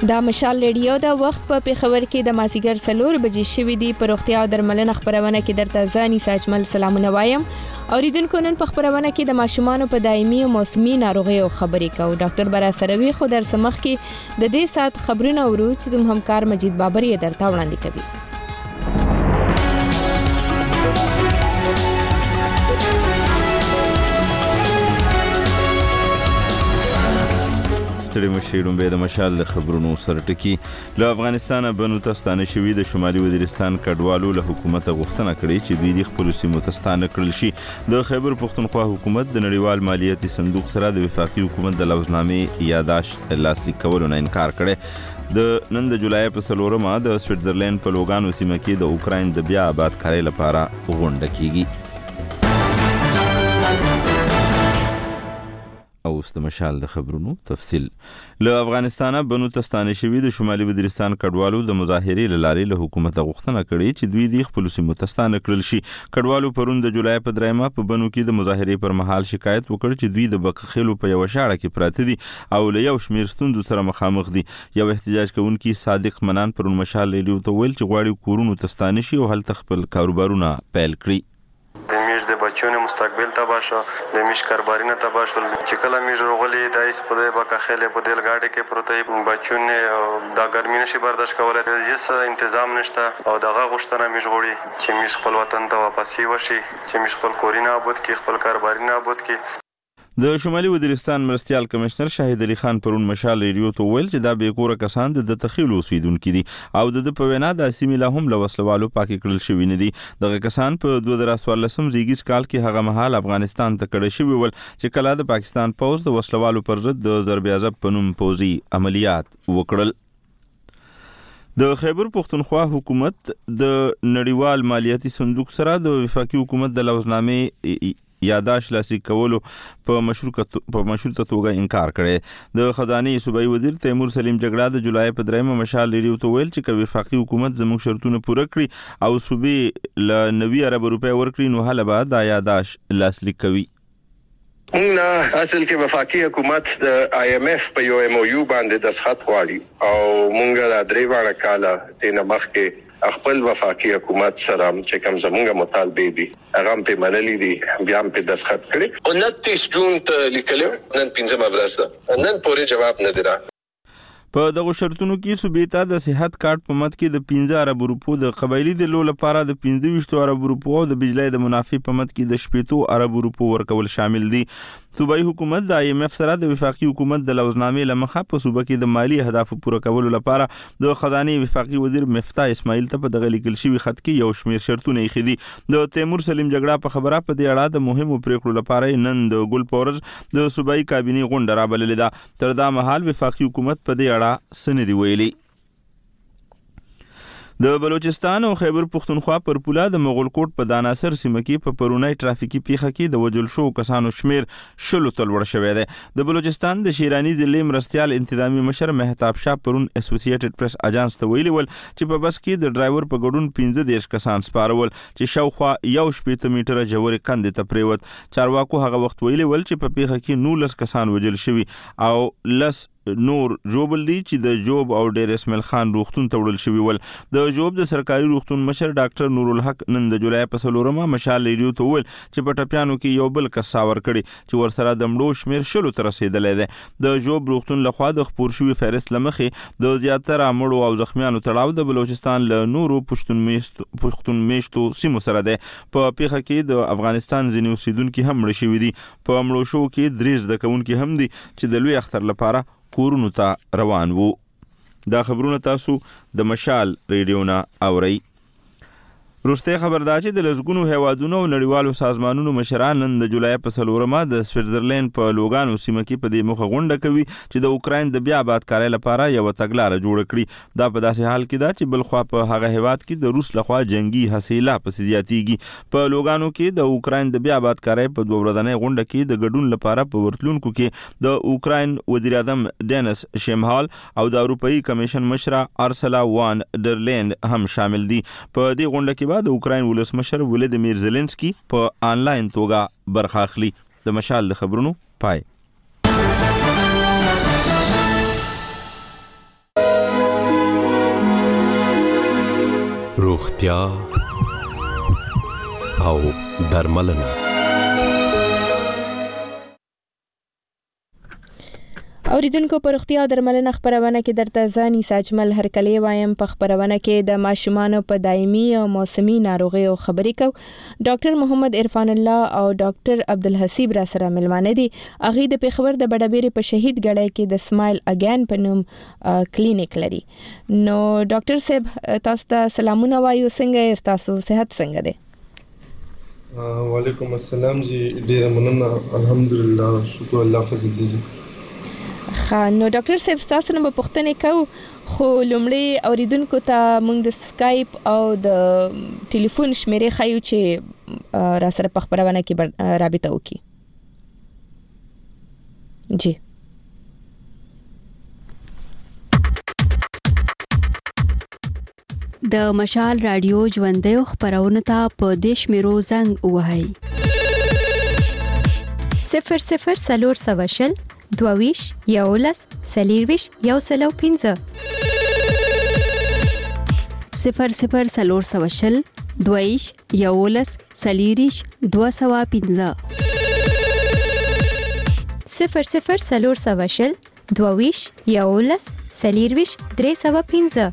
دا مشال ریډیو د وخت په پیښور کې د مازیګر 4 بجې شوې دي. په روغتیا او درملنه خبرونه کې درته ځاني ساجمل سلامونه وایم. اوریدونکو نن په خبرونه کې د ماشومانو په دایمي او موسمي ناروغیو خبرې کوو. ډاکټر برا سروي خو در سمخ کې د دې سات خبرونه ورو چې زموږ همکار مجید بابر یې درته وړاندې کوي. ستړي مشیرون به د مشال د خبرونو سره ټکی. له افغانستانه بنو تستانه شوی د شمالي وزیرستان کډوالو له حکومت غوښتنه کړې چې دوی د خپل سیمو تستانه کړل شي. د خیبر پښتونخوا حکومت د نړیوال مالیاتي صندوق سره د وفاقي حکومت د لوزنامې یاداشت لاسلیک کولو نه انکار کړي. د نن د جولای په 4 د سویټزرلند په لوګانو سیمه کې د اوکراین د بیا آبادکارۍ لپاره غونډه کیږي. اوس د مشال د خبرونو تفصیل. له افغانستانه بنو تستانه شوی د شمالي وزیرستان کډوالو د مظاهرې له لارې له حکومت غوښتنه کړې چې دوی د خپل سیمو تستانه کړل شي. کډوالو پرون د جولای په 3 په بنو کې د مظاهرې پر مهال شکایت وکړ چې دوی د بکخېلو په یو شاړه کې پراته دي او له یو شمیر ستونزو سره مخامخ دي. یو احتجاج کوونکی صادق منان پرون مشال ریډیو ته ویل چې غواړي کورونو تستانه شي او هلته خپل کاروبارونه پیل کړي. د میش د بچونو مستقبل تباه شو، د میش کاربارینه تباه شول. چې کله میش روغلی د ایس په دې بکخېله په دل گاډي کې پروتې بچونه د ګرمۍ نشي برداشت کولای. هیڅ تنظیم نشته او دغه غوښتنه میش غوړي چې میش خپل وطن ته واپسی وشي، چې میش خپل کورینه آباد کړي، خپل کاربارینه آباد کړي. د شمالي وزیرستان مرستیال کمشنر شاهد علي خان پرون مشال ریډیو ته ویل چې دا به کور کسان د تخیلو اوسیدونکو دي او د په وینا د سیمې له هم لوسلوالو پاکي کړل شوی نه دي. دغه کسان په 2014 زیږیز کال کې هغه مهال افغانستان ته کډه شوی ول چې کله د پاکستان پوز د وسلوالو پر ضد د ضرب عذاب په نوم پوزي عملیات وکړل. د خیبر پښتونخوا حکومت د نړیوال مالیاتي صندوق سره د وفاقي حکومت د لوزنامې یاداشت لاسلیک کولو په مشروطه توګه انکار کړي. د خزانه صوبایي وزیر تیمور سلیم جګړه د جولای په 3 مشال ریډیو ته ویل چې وفاقي حکومت زموږ شرطونه پوره کړي او صوبې ل 90 ارب روپۍ ورکړي نو هله به د یاداشت لاسلیک کوي. موږ اصل کې وفاقي حکومت د IMF په یو MOU باندې دستخط غواړي او موږ د 3 کاله تنه مخکې خپل وفاقي حکومت سره چې کوم زموږه مطالبه دي هغه په منلي دي بیا په دستخط کړي. 29 جون ته لیکلو نن 15 ورځ ده، نن پورې جواب نه دی را. په دغه شرطونو کې صوبې ته د صحت کارت په مد کې د 15 ارب روپو، د قبایلی د لو لپاره د 25 ارب روپو او د بجلی د منافع په مد کې د 18 ارب روپو ورکول شامل دي. صوبایي حکومت د IMF سره د وفاقي حکومت د لوزنامې لمخه په صوبه کې د مالی اهداف پوره کولو لپاره د خزانه وفاقي وزیر مفتاح اسماعیل ته په دغه لیکل شوی خط کې یو شمیر شرطونه یې خدي. د تیمور سلیم جګړه په خبره په دې اړه د مهمو پریکړو لپاره نن د ګل پورز د صوبایي کابینه غونډه رابللې ده. تر دا مهال وفاقي حکومت په دې اړه سندې ویلي. د بلوچستان او خیبر پښتونخوا پر پوله د مغول کوټ په داناسر سیمه کې په پرونی ټرافیکي پیښه کې د وجل شو کسانو شمیر 10 ته لوړ شوی دی. د بلوچستان د شیرانی ضلع مرستیال انتظامی مشر مهتاب شاه پرون اسوسییټډ پریس اجانس ته ویلي ول چې په بس کې د ډرایور په ګډون 15 کسان سپارول چې شاوخوا 1 میټره جوړې کندې ته پریوت. چارواکو هغه وخت ویلي ول چې په پیښه کې 19 کسان وجل شوي او لس نور جوبل دي چې د جوب او ډیر اسماعیل خان روغتون ته وړل شوی ول. د جوب د سرکاري روغتون مشر ډاکټر نور الحق نن د جولای په 4 مشال ریډیو ته ویل چې په ټپیانو کې یو بل کس ساور کړي چې ورسره د مړو شمیر 10 ته رسیدلې ده. د جوب روغتون لخوا د خپور شوی فهرست لمخې د زیاتره مړو او زخمیانو تړاو د بلوچستان له نورو پښتون میشتو سیمو سره ده. په پیښه کې د افغانستان ځینې اوسیدونکو هم مړ شوي دي. په مړو شو کې 3 زده کوونکي هم دي چې د لوی اختر لپاره کورونو ته روان وو. دا خبرونه تاسو د مشال ریډیو نه اورئ. روسته خبردار چې د لزګونو هیوادونو او نړیوالو سازمانونو مشران نن د جولای په 4 د سویټزرلند په لوګانو سیمه کې په دې مخه غونډه کوي چې د اوکراین د بیا آبادکارۍ لپاره یو تګلارې جوړ کړي. دا په داسې حال کې ده چې بل خوا په هغه هیواد کې د روس لخوا جنگي حسیله پسې زیاتیږي. په لوګانو کې د اوکراین د بیا آبادکارۍ په 2 ورځنۍ غونډه کې د ګډون لپاره په ورتلونکو کې د اوکراین وزیر اعظم ډینس شمهال او د اروپאי کمیشن مشره ارسلا وان ډرلینډ هم شامل دي. په دې غونډه کې د اوکراین ولسمشر ولادیمیر زيلنسکي په آنلاین توګه برخه اخلي. د مشال د خبرونو پای. روغتیا او درملنه. اوریدونکو په روغتیا درملنه خبرونه کې درته ځاني ساجمل هرکلی وایم. په خبرونه کې د ماشومانو په دایمي او موسمي ناروغیو خبرې کو. ډاکټر محمد عرفان الله او ډاکټر عبدالحسیب را سره ملمانه دي. اغه د پیښور د بډابېری په شهید ګړی کې د سمایل اگین په نوم کلینیک لري. نو ډاکټر صاحب تاسو ته سلامونه وایو. څنګه تاسو صحت څنګه ده؟ وعلیکم السلام جی، ډیر مننه، الحمدلله، شکر الله فضل دی. نو ډاکټر صاحب تاسو نه پوښتنه کوو، خو لومړی اوریدونکو ته موږ د سکایپ او د ټلیفون شمیرې خایو چې را سره په خبرونه کې رابطه وکړي. جی د مشال رادیو ژوندې خبرونه ته په دیش میرو زنګ وهاي 00 سلور سواشل دوویش یولس سلیرویش یوسلو 15 00 سلور سواشل دوویش یولس سلیریش 215 00 سلور سواشل دوویش یولس سلیرویش 315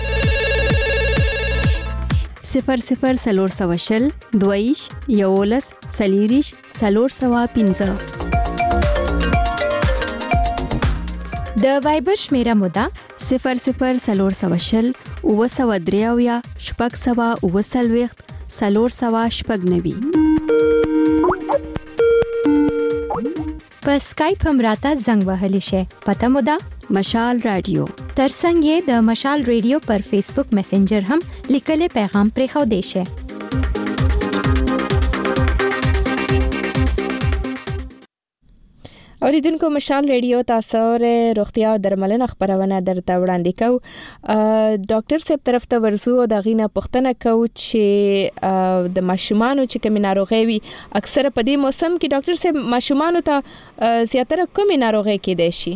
00 سلور سواشل دویش یولس سلیریش سلور سوا 15 د وایبر شمیره مودا 00 سلور سواشل وسودریاویا شپږ سوا وسلويخت سلور سوا شپږ نوي. په سکایپ هم راته زنګ وهلی شي. پته مودا مشال رادیو. ترڅنګ یې د مشال ریډیو پر فیسبوک میسنجر هم لیکلې پیغام پرې خو دی شي. اوریدونکو مشال ریډیو تاسو ر روغتیا درملنه خبرونه درته وړاندې کو. ډاکټر صاحب طرف ته ورزو د غینه پښتنه کو چې د ماشومانو چې کوم ناروغي وي اکثره په دې موسم کې ډاکټر صاحب ماشومانو ته زیاتره کوم ناروغي کېدای شي؟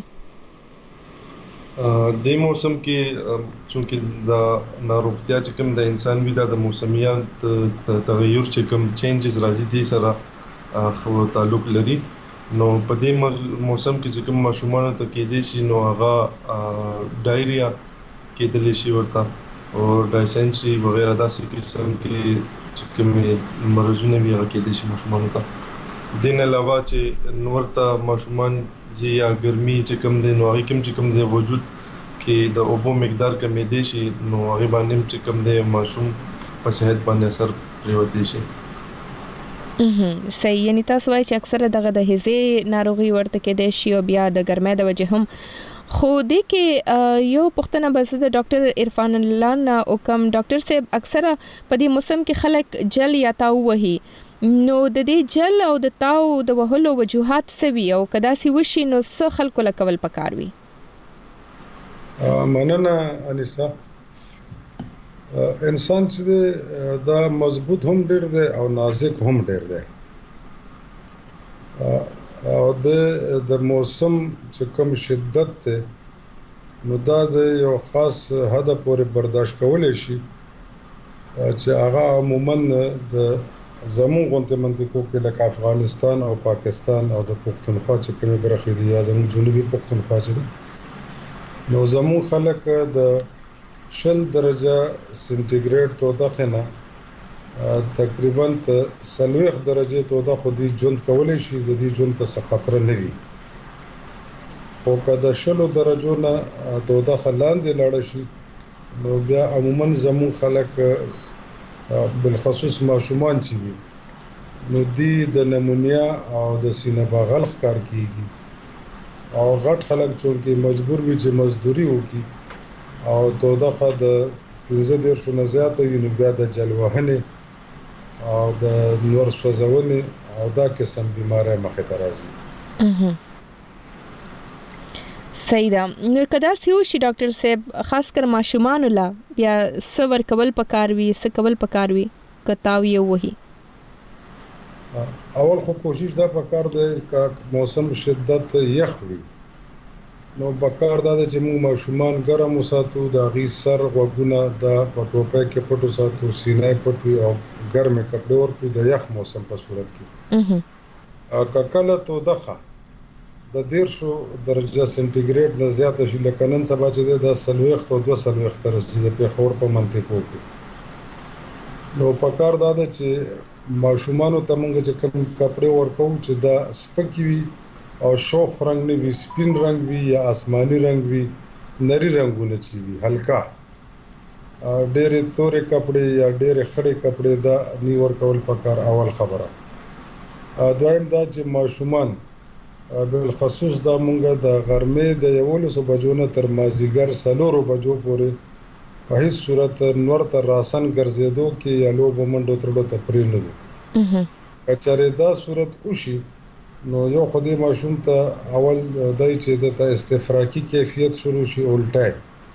د موسم کې چونکه د ناروغتیا چې کوم د انسان وي د موسمیات تغیر چې کوم چینجز راځي دي سره خو تعلق لري. نو په دې موسم کې چې کوم ماشومان ته کېدې شي نو هغه ډایریا کېدلی شي ورته او ډایسنټري وغیرہ داسې قسم کې چې کوم مرزونه وي هغه کېدلی شي ماشومان ته. دین علاوه چې نور ته ماشومان زی یا ګرمي چې کوم د نوغي کوم چې کوم د وجود کې د اوبو مقدار کمې دي شي نو هغه باندې چې کوم د ماشوم په صحت باندې اثر پریوتی شي. صحیح، یعنی تاسو وایي چې اکثره دغه د هزې ناروغي ورته کېدای شي او بیا د ګرمۍ د وجه هم. خو دې کې یو پښتنه بس د ډاکټر عرفان الله نه او کوم ډاکټر صاحب اکثره په دې موسم کې خلک جل یا تاو وهي، نو د دې جل او د تاو د وهلو وجوهات سوي او کدا سي وشي نو څه خلکو لکول پکار وي؟ مننه انیسا. انسان چې دا مضبوط هم ډیر دی او نازک هم ډیر دی او د موسم چې کوم شدت ته نو دا د یو خاص حد پورې برداشت کولای شي چې هغه عموما د زمون غونډه منطقو کې لکه افغانستان او پاکستان او د پښتونخوا چې کومه برخه دي یا زمون جنوبي پښتونخوا چې نو زمون خلک د 60 درجه سنټیګریډ توده نه تقریبا 40 درجه توده خو دې ژوند کولای شي د دې ژوند په خطر نه وي. خو کله 60 درجو نه توده خلاندې لاړ شي نو بیا عموما زمون خلک بالخصوص ماشومان چې وي نو دې د نمونیا او د سینه بغل ښکار کیږي او غټ خلک چې مجبور وي چې مزدوري وکړي او توده د 15 نه زیاته وي نو بیا د جلوهنې او د نور سوځونې او دا قسم بیماری مخې ته راځي. صحیح ده. نو کدا سیو شي ډاکټر صاحب خاص کر ماشومان لا بیا صبر کول پکار وي څه کول پکار وي کتاو یو وਹੀ؟ اول خو کوشش دا پکار دی چې موسم شدت یخ وي نو بکار دا چې موږ ماشومان ګرم وساتو، د غي سر وګونه د پټوپه کې پټو ساتو، سینې پټو او ګرمه کپڑے ورکو د یخ موسم په صورت کې. کله تو دغه د 150 درجه سنټیګریډ نه زیاته شي، لکه نن سبا چې د 40 او 240 تر رسیدي په خور په منطقو کې. نو پکار دا چې ماشومان ته موږ چې کوم کپڑے ورکو چې دا سپکی وي او شوخ رنگ نه وي، سپین رنگ وي یا آسماني رنگ وي، نری رنگونه چي وي، هلکا ډېرې تورې کپڑے یا ډېرې خړې کپڑے دا نی ورکول پکار اول خبره. دویم دا چې ماشومان بالخصوص دا مونږه د غرمې د 11 بجو نه تر مازیګر 4 بجو پورې په هیڅ صورت نور تر راسن ګرځېدو کې یا لوبو منډو ترډو ته پرې نه دي. کچره دا صورت وشي نو یو خدای ماشوم ته اول دای چې د استفراقی کیفیت شروع شي الټای،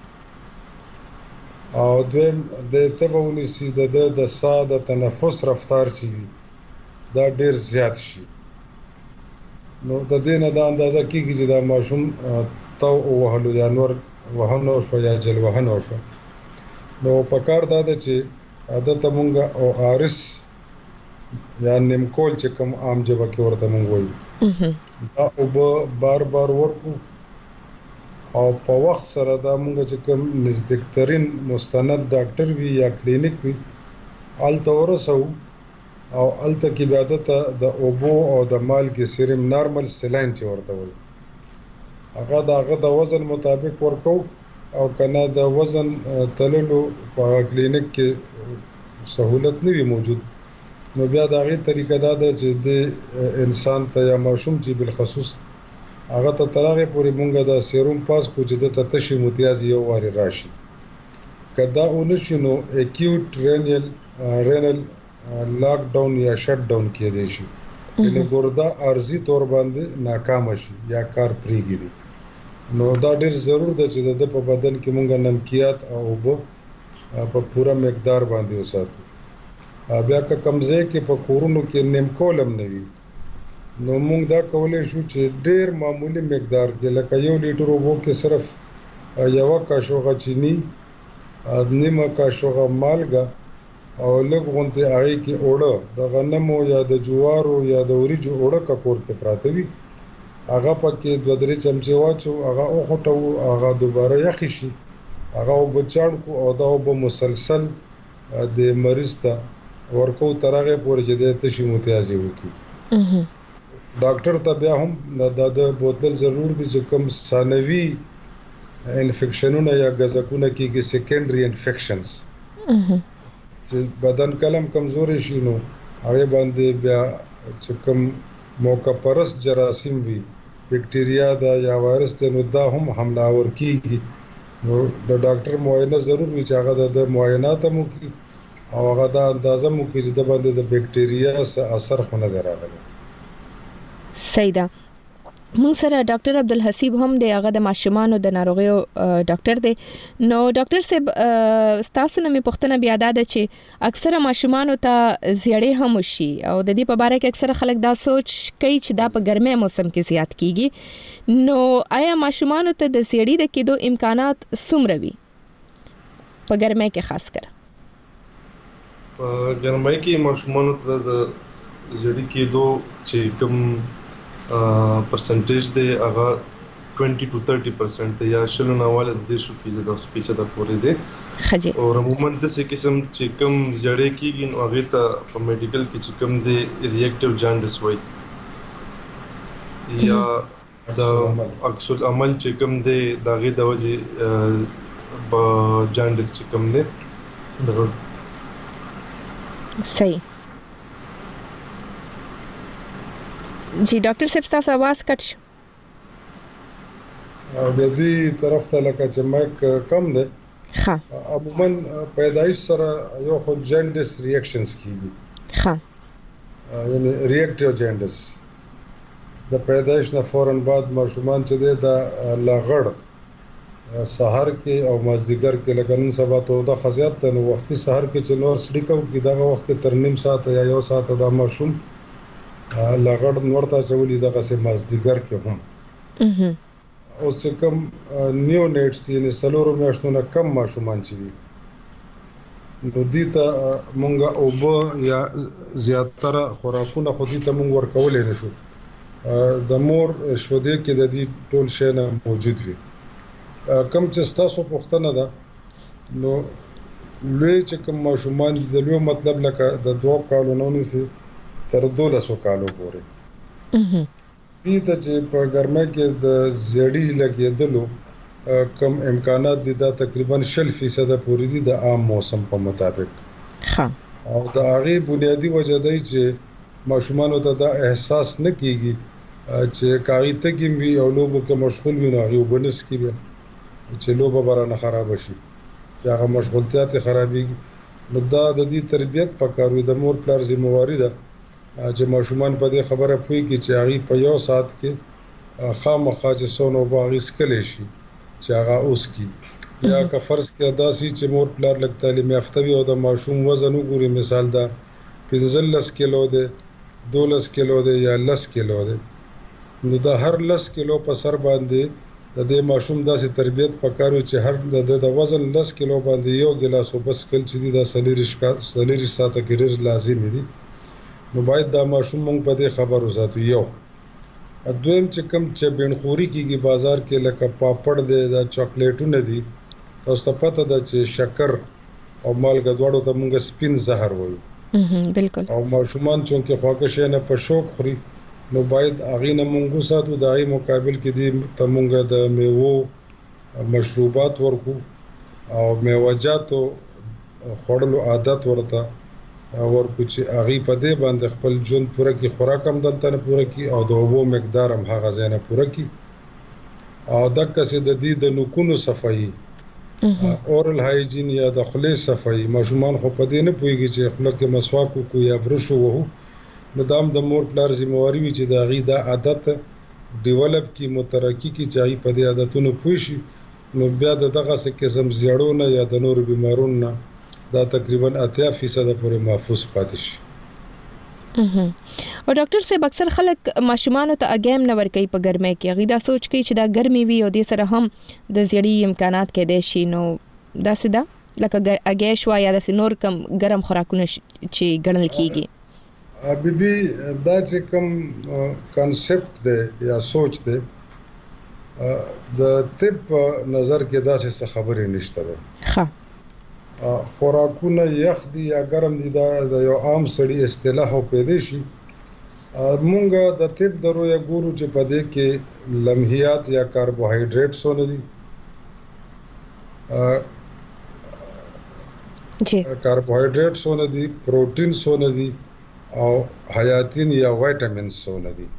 او دویم د تبونی سي د ساده تنفس رفتار چي دا ډیر زیات شي. نو د دې نه دا اندازه کیږي چې دا ماشوم تو وهلو یا نور وهنو شو یا جل وهنو شو. نو پکار دا چې عادت مونږه او آرس یا نیمکول چې کوم عام جبه کې ورته مونږ وایو دا او بار بار ورکو، او په وخت سره دا مونږ چې کوم نزدیکترین مستند ډاکټر وي یا کلینیک وي آلته ورسو، او آلته کې عادت د اوبو او د مالګې سیرم نارمل سلاین چې ورته وایي هغه د وزن مطابق ورکو، او کنه د وزن تللو په کلینیک کې سہولت نه وي موجود، نو بیا دا غي طریقه دا ده چې د انسان ته یا ماشوم چې بالخصوص هغه ته ترغه پورې مونږه د سیروم پاس کو چې د تشي متیاز یو واري راشي. کدا اونشنو اکیوټ رینل لاک ډاون یا شټ ډاون کې دی شي، یعنی ګرده عارضی تور باندې ناکام شي یا کار پریږدي. نو دا ډیر ضرور ده چې د په بدن کې مونږه نمکیات او اوبه په پوره مقدار باندې وساتو. بیا که کمزې کې په کورونو کې نیمکولم نه وي نو مونږ دا کولای شو چې ډیر معمولی مقدار کې لکه 1 لیټر اوبو کې صرف 1 کاشوغه چینی، نیمه کاشوغه مالګه او لږ غونډه هغه کې اوړه د غنمو یا د جوارو یا د وریجو اوړه ککور کې پراته وي، هغه پکې 2-3 چمچې واچو، هغه او خټو هغه دوباره یخی شي، هغه وبچاڼ کو او دا وب مسلسل د مریض ته ورکو ترغه پورې چې د تشي متیازي وکي. ډاکټر ته بیا هم د بوتل ضرور دي چې کوم ثانوي انفیکشنونه یا غزکونه کېږي سیکنډري انفیکشنز چې بدن کلم کمزوري شي نو هغه باندې بیا چې کوم موقع پرس جراثیم وي بیکټیریا دا یا وایرس ته نو دا هم حمله ور کیږي. نو د ډاکټر معاینه ضرور وي چې هغه د معاینات مو کی او هغه دا اندازه مو کی چې د باندې د بیکټیریا سره اثر خونه دراغلی. صحیح ده. موږ سره ډاکټر عبدالحسیب هم دی، هغه د ماشومانو د ناروغیو ډاکټر دی. نو ډاکټر صاحب تاسو نه مې پوښتنه بیا ده چې اکثره ماشومانو ته زیړې هم وشي او د دې په اړه کې اکثره خلک دا سوچ کوي چې دا په ګرمۍ موسم کې زیات کیږي، نو آیا ماشومانو ته د زیړې د کېدو امکانات څومره وي په ګرمۍ کې خاص کر؟ په ګرمۍ کې ماشومانو ته د زیړې کېدو چې کوم پرسنټیج دی هغه 20 to 30% دی یا شلو نواله د 10% پورې دی. خجه او عموما د څه قسم چې کوم زړې کېږي نو هغه ته په میډیکل کې چې کوم دی ریاکټیو جانډس وایي یا د عکس العمل چې کوم دی دغه د وجه په جانډس چې کوم دی دغه صحیح. جی ډاکټر صاحب تاسو आवाज کټ شو. د دې طرف ته لکه چې مایک کم دی. ها عموما پیدایش سره یو خو جانډس ریاکشنز کیږي. ها یعنی ریاکټیو جانډس د پیدایش نه فورن بعد ماشومان چې دی د لاغړ سحر کې او مازدیګر کې لکه نن سبا ته د خزیات ته نو وختي سحر کې چې نور سړی کو کې دغه وخت تر نیم ساعت یا یو ساعت د ماشوم لغړ نورته چولې دغه سه مازدیګر کې هم اوس کوم نیونیټس یعنی سلورو میاشتو نه کم ماشومان چې دي نو دي ته مونږه اوبه یا زیاتره خوراکونه خو دي ته مونږ ورکولای نشو د مور شودې کې د دې ټول شی نه موجود وي کم چې تاسو پوښتنه ده نو لوی چې کوم ماشومان د لوی مطلب لکه د 2 کالو نه نسی تر 12 کالو پورې دي ته چې په ګرمه کې د زړی لګیدلو کم امکانات دي دا تقریبا 60% پورې دي د عام موسم په مطابق او د هغه بنیادی وجه دی چې ماشومان ته دا احساس نه کیږي چې کاغی تګیم وی او لوبو کې مشغول وي نو یو بنس کې چې لوبه برانه خراب شي یا هغه مشغولتيات خرابي نو دا د دې تربيت پکاروي د مور پلار ذمہواری ده چې ماشومان په دې خبره پوي کې چې هغه په یو سات کې خامخا چې سونو باغی سکلې شي چې هغه اوس کې یا که فرض کې ادا سي چې مور پلار لګ تعلیم یافته وي او د ماشوم وزن وګوري مثال دا 15 کیلو ده 12 کیلو ده یا 10 کیلو ده نو دا هر 10 کیلو په سر باندې د دې ماشوم داسې تربيت پکارو چې هر د وزن 10 کیلو باندې یو ګلاس وبس کل چې دا سلیری ساته کې ډېر لازم دي نو باید دا ماشوم مونږ په دې خبر وساتو یو دویم چې کوم چې بنخوري کېږي بازار کې لکه پاپړ دی دا چاکلیټونه دي تاسو ته پته ده چې شکر او مالګه دواړو ته مونږ سپین زهر وایو بالکل او ماشومان چې خواږه شي نه په شوق خوري نو باید هغه نه مونږ ساتو د هغه مقابل کې دي ته مونږ د میوو مشروبات ورکو او میوجاتو خوړلو عادت ورته ورکو چې هغه په دې باندې خپل ژوند پوره کی خوراک هم دلته نه پوره کی او د اوبو مقدار هم هغه ځای نه پوره کی او دغه څه د دې د نوکونو صفایي اورل هایجین یا د خولې صفایي ماشومان خو په دې نه پويږي چې خپل کې مسواک کو یا برش وو نو دام د مور پلار ذمہواری وي چې دا غي دا عادت ډیولپ کی مترقی کی چای په دې عادتونو پوي شي نو بیا دغه څه قسم زیړو نه یا د نور بیمارونو نه دا تقریبا 80% پورې محفوظ پاتې شي او ډاکټر صاحب اکثر خلک ماشومان ته اګیم نه ور کوي په ګرمه کې غي دا سوچ کوي چې دا ګرمي وي او د سره هم د زیړی امکانات کې دي شي نو دا سده لکه اګیش وا یا د نور کم ګرم خوراکونه چې ګڼل کیږي بیبي دا چې کوم کانسپټ دی یا سوچ دی د طب نظر کې دا څه خبرې نشته ده ها خوراکونه یخ دي یا ګرم دي دا یو عام سړی اصطلاح او پیدا شي مونږه د طب درو یا ګورو چې په دې کې لمحيات یا کاربوهایډریټس ونه دي جی کاربوهایډریټس ونه دي پروټینز ونه دي او حیاتین یا وایټامینز ونه دي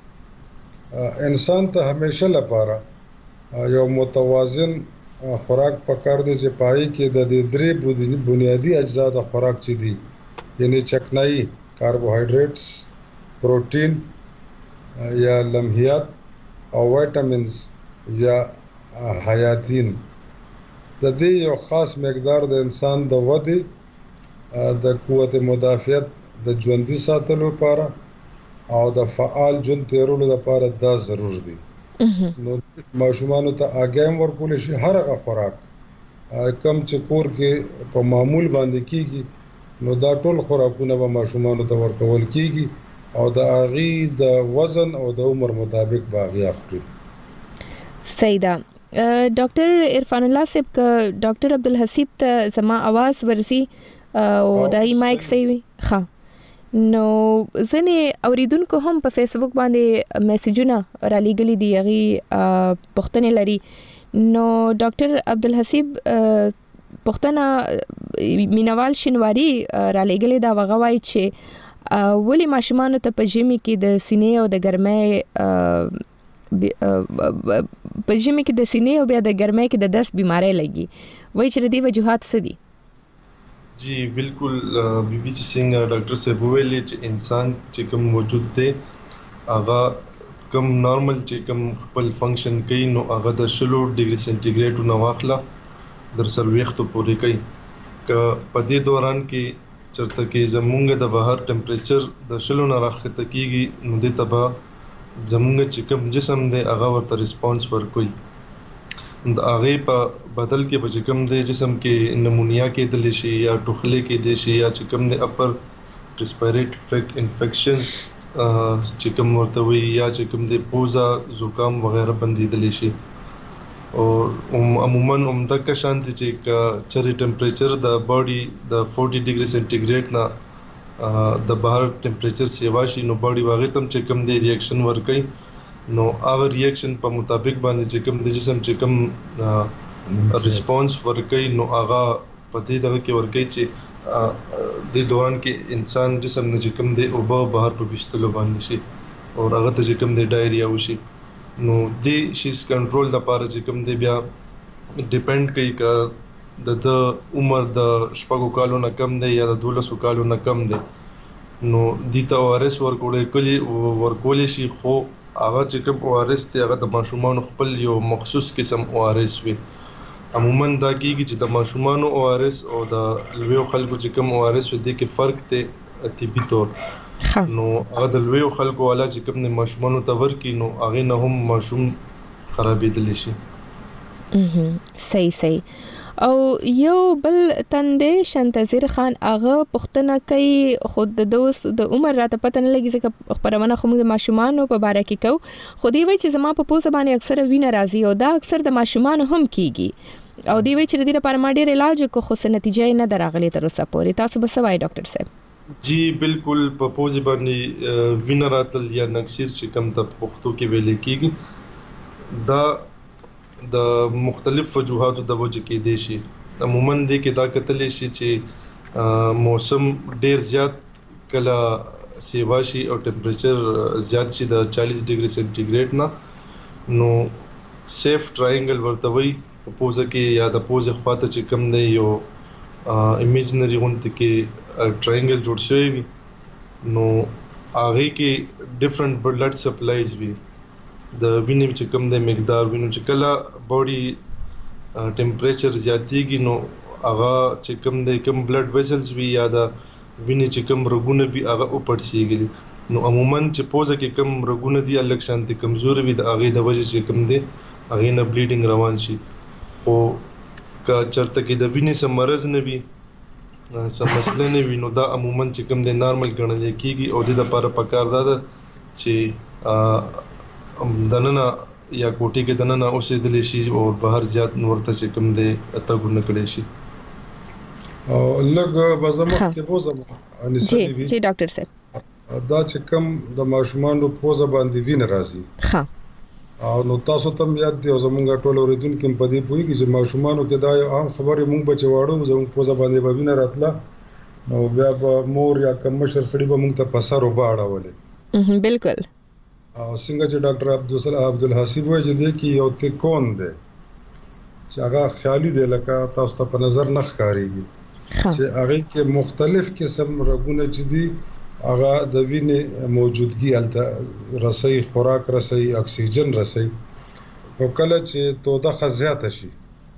انسان ته همیشه لپاره یو متوازن خوراک پکار دی چې پای کې د دې درې بنیادی اجزا د خوراک چي دي یعنی چکنائی کاربوهایډریټس پروټین یا لمحيات او وایټامینز یا حیاتین د دې یو خاص مقدار د انسان د ودې د قوت مدافعت د ژوندۍ ساتلو لپاره او د فعال ژوند تیرولو لپاره دا ضرور دي نو ماشومان ته اګام ورکول شي هر هغه خوراک کم چې کور کې په معمول باندې کیږي نو دا ټول خوراکونه به ماشومان ته ورکول کیږي او د اغي د وزن او د عمر مطابق باغی اخلي سیدا ډاکټر عرفان الله صاحب ک ډاکټر عبدالحسیب ته زما आवाज ورسي او دای مایک صحیح ښه نو ځنې اوریدونکو هم په فیسبوک باندې میسجونه را لېږلي دي هغه پښتنه لري نو ډاکټر عبدالحسیب پښتنه مینوال شنواری را لېږلي دا وغوي چې ولی ماشومان ته په ژمي کې د سینې او د ګرمۍ په ژمي کې د سینې او بیا د ګرمۍ کې د دست بیماری لګي وایي چې د دې وجوهات څه دي جی بالکل بیبي چې څنګه ډاکټر صاحب ویلي چې انسان چې کوم موجود دی هغه کوم نارمل چې کوم خپل فنکشن کوي نو هغه د 0 ډیګري سنټیګریډ نو واخله در سرويختو پورې کوي ک په دې دوران کې چرته کې زمونږ د بهر ټمپریچر د 0 نه راخته کیږي نو د تبا زمونږ چې کوم جسم دی هغه ورته ریسپانس ورکوي. د هغه په بدل کې به کوم دی جسم کې نمونیا کېدلی شي یا ټوخلې کېدلی شي یا چې کوم دی اپر ریسپیریټری ټریک انفیکشنز چې کوم ورته وي یا چې کوم دی پوزا زکام وغیرہ بندیدلی شي. او عموما دغه شانتي چې چری ټمپریچر د باډي د 40 ډیګري سنټیګریډ نه د بهر ټمپریچر سیوا شي نو باډي واغې تم چې کوم دی ریاکشن ورکوي. نو هغه ریاکشن په مطابق باندې چې کوم د جسم چې کوم ریسپانس ورکوي نو هغه په دې دغه کې ورکوي چې د دوران کې انسان جسم نه چې کوم دی او بهر په وشتلو باندې شي او هغه ته چې کوم دی ډایریا وشي. نو د شیز کنټرول لپاره چې کوم دی بیا ډیپند کوي ک د عمر د 6 کالو نه کم دی یا د 12 کالو نه کم دی. نو د ته ORS ورکول شي خو هغه چې کوم ORS دی هغه د ماشومان خپل یو مخصوص قسم ORS وي. عموما دا کیږي چې د ماشومان ORS او د لویو خلکو چې کوم ORS وي د کې فرق دی طبي تور. نو هغه د لویو خلکو والا چې کوم د ماشومان ته ورکی نو هغه نه هم ماشوم خرابېدلی شي. صحیح. او یو بل تندې شنتظیر خان هغه پښتنه کوي خود د دوست د عمر راته پته نه لګي ځکه خبرونه خو د ماشومان په باره کې کو خو دی وی چې زما په پوزه باندې اکثر وینه راځي او دا اکثر د ماشومان هم کیږي او دی وی چې د دې لپاره ما ډېر علاج کو خو څه نتیجه نه دراغلي تر اوسه پورې. تاسو به څه وایي ډاکټر صاحب؟ جی بالکل په پوزه باندې وینه راتل یا نکسیر چې کم د پښتو کې ویل کیږي دا د مختلف وجوهاتو د وجه کې دي شي. عموما د کې دا کتلې شي چې موسم ډیر زیات کله سیوا شي او ټمپریچر زیات شي د 40 ډیګري سنټیګریډ نه نو سیف ټراینګل ورته وي په پوزه کې یا د پوزه خواته چې کم دی یو امیجنری غونډه کې ټراینګل جوړ شوی وي نو هغه کې ډیفرنٹ بلډ سپلایز وي د وینې چې کوم د مقدار وینو چې کله باډي ټمپریچر زیاتېږي نو هغه چې کوم د کوم بلډ ویسلز وي یا د وینې چې کوم رګونه وي هغه اوپړسیږي نو عموما چې پوزه کې کوم رګونه دي الګ شانتي کمزوري وي د هغه د وجه چې کوم دي هغه نه بلیډینګ روان شي او که چرته کې د وینې سم مرز نه وي سم مسله نه وي نو دا عموما چې کوم د نارمل ګڼل کېږي او د لپاره پکار ده چې دننه یا کوټي کې دننه اوسېدلی شي او بهر زیات نور ته چې کوم دی اتګونه کړی شي او لږ بزمخ کې بوزم انساني وي. جی ډاکټر صاحب دا چې کوم د ماشومانو پوزه باندې وینه راځي ها او نو تاسو ته یاد دی زمونږ ټول اوریدونکو په دې پوهیږي چې ماشومانو کې دا یو عام خبره مونږ بچواړو زموږ پوزه باندې وینه راتله نو بیا به مور یا کم مشر سړي به مونږ ته پسر وباړول. بالکل. او څنګه چې ډاکټر عبدالحسیب وایي چې د کې یو تکون دی چې هغه خیالي دی لکه تاسو ته په نظر نه ښکارېږي چې هغه کې مختلف قسم رګونه چې دي هغه د وینې موجودګي الته رسي خوراک رسي اکسیجن رسي او کله چې توده زیاته شي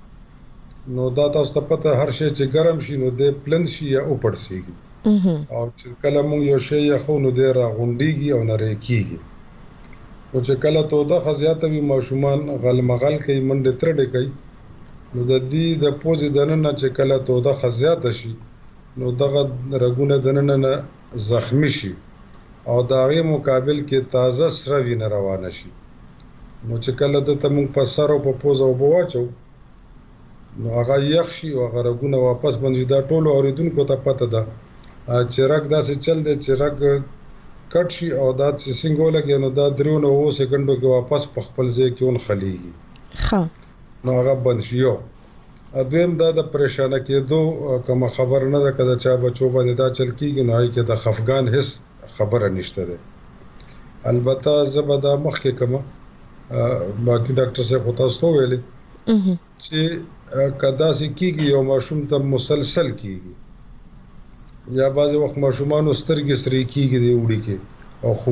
نو دا تاسو ته پته هر شی چې ګرم شي نو د پلند شي یا اوپړسيږي او چې کله موږ یو شی یخو نو د راغونډيږي او نری کیږي او چې کله توده زیاته وي ماشومان غلمغل کوي منډه ترډه کوي نو د دې د پوزې دننه چې کله توده زیاته شي نو دغه رګونه دننه نه زخمی شي او د هغې مقابل کې تازه سره وینه روانه شي نو چې کله دته موږ په سر او په پوزه اوبه واچو نو هغه یخ شي او هغه رګونه واپس باندې دا ټولو اورېدونکو ته پته ده چې رګ داسې چل دی چې رګ کټ شي او دا چې څنګه ولګي نو دا 3 نه 9 سکندو کې واپس په خپل ځای کې ونخليږي نو هغه بند شي. دویم دا د پریشانه کېدو کوم خبر نه ده کله چا بچو باندې دا چل کېږي نو هغه کې د خفګان هیڅ خبره نشته ده. البته زبدا مخ کې کوم باقي ډاکټر صاحب تاسو ویلي چې کدا سې کېږي یو ماشوم ته مسلسل کېږي یا بعضی وخت ماشومانو سترګې سرې کېږي د وړي کې او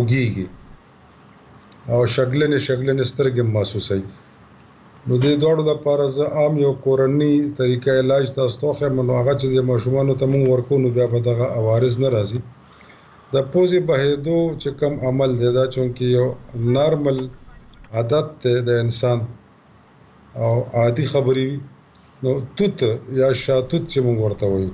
خوږیږي او شګلنې سترګې محسوسوي نو د دوړو لپاره زه عام یو کورنۍ طریقه علاج تاسو ته خو نو هغه چې د ماشومانو ته مونږ ورکو نو بیا به دغه عوارض نه راځي د پوزې بهېدو چې کوم عمل دی دا چونکې یو نارمل عادت دی د انسان او عادي خبرې وي نو توت یا شاتوت چې موږ ورته وایو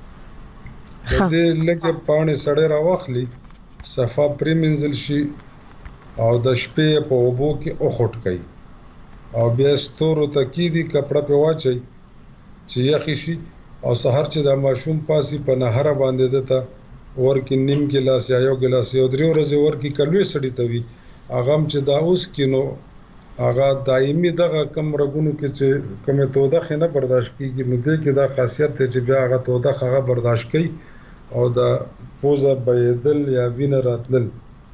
د دې لږه پاڼې سړی راواخلي صفا پرې منځل شي او د شپې په اوبو کې اوخټ کوي او بیا ستورو ته کیدي کپړه په واچي چې یخی شي او سحر چې د ماشوم پاسي په نهر باندې دته ورکی نیم ګلاس یا یو ګلاس یو درې ورځې ورکی کلوي سړی ته وي هغه چې دا اوس کینو هغه دایمي دغه کم رګونو کې چې کومه توده خنه برداشت کیږي نو دې کې دا خاصیت ته چې بیا هغه توده هغه برداشت کوي او دا پوزه بېدل یا وینه راتلل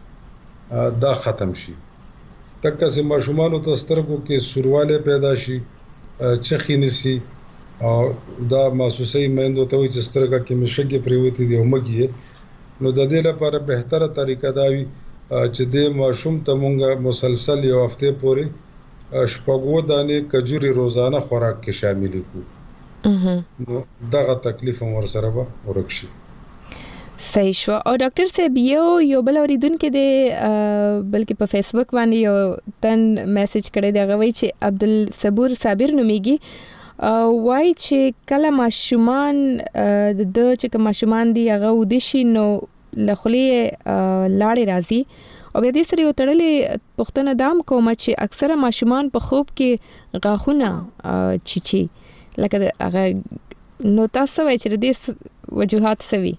دا ختم شي تکه سه ماشومان ته سترګو کې سورواله پیدا شي چخي نسی او دا محسوسي مندو ته چې سترګه کې مشګي پریوتی دی او مګي نو د دې لپاره بهتره طریقه دا وي چې د ماشوم ته مونږه مسلسل یو هفته پورې شپږو دانې کجوري روزانه خوراک کې شامل کړو نو دغه تکلیف هم ورسره به ورکشي صحیح شو او ډاکټر صاحب یو بل اوریدونکو د بلکې په فیسبوک باندې یو تن میسج کړی دی غوي چې عبدالصبور صابر نوميږي وای چې کله ماشومان د چې کوم ماشومان دی هغه ودشي نو لخلې لاړې راځي او بیا دې سره یو تړلې پښتنه دام کوم چې اکثره ماشومان په خوب کې غاښونه چیچي لکه هغه نو تاسو وای چې دې وجوهات سوي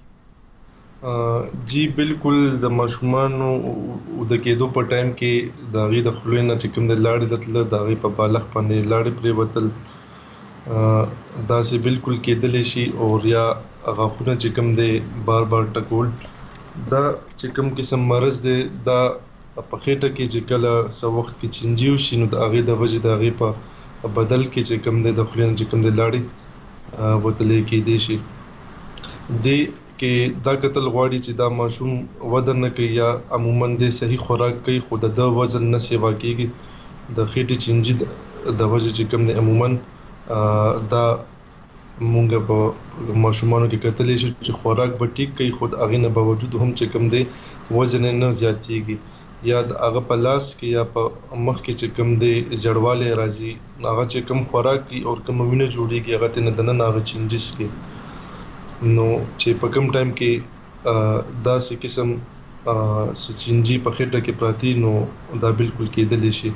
جی بالکل د ماشومانو د کېدو په ټایم کې د غي د خلوینه چې کوم د لاړې دتل د غي په بالغ باندې لاړې پرې وتل دا سه بالکل کېدل شي او یا غاښونه چې کوم د بار بار ټکول دا چې کوم قسم مرز دی دا په خېټه کې چې کله سو وخت کې چنجیو شي نو د غي د وجه د غي په بدل کې چې کوم د خلوینه چې کوم د لاړې وتلې کې دي شي د کې دا قتل غواړي چې دا ماشوم وزن نه کوي یا عموما د صحیح خوراک کوي خو د وزن نه سیوا کیږي د خېټې چنجي د وجه چې کوم د عموما دا مونږ په ماشومانو کې کتلې چې خوراک به ټیک کوي خو د اغه نه باوجود هم چې کوم د وزن نه زیاتېږي یا د هغه په لاس کې یا په مخ کې چې کوم د جړواله راځي هغه چې کوم خوراک کی او کوم وینه جوړيږي هغه ته نه دنه هغه چنجس کې نو چې په کوم ټایم کې دا سې قسم سچنجي په خېټه کې پراتی نو دا بالکل کېدل شي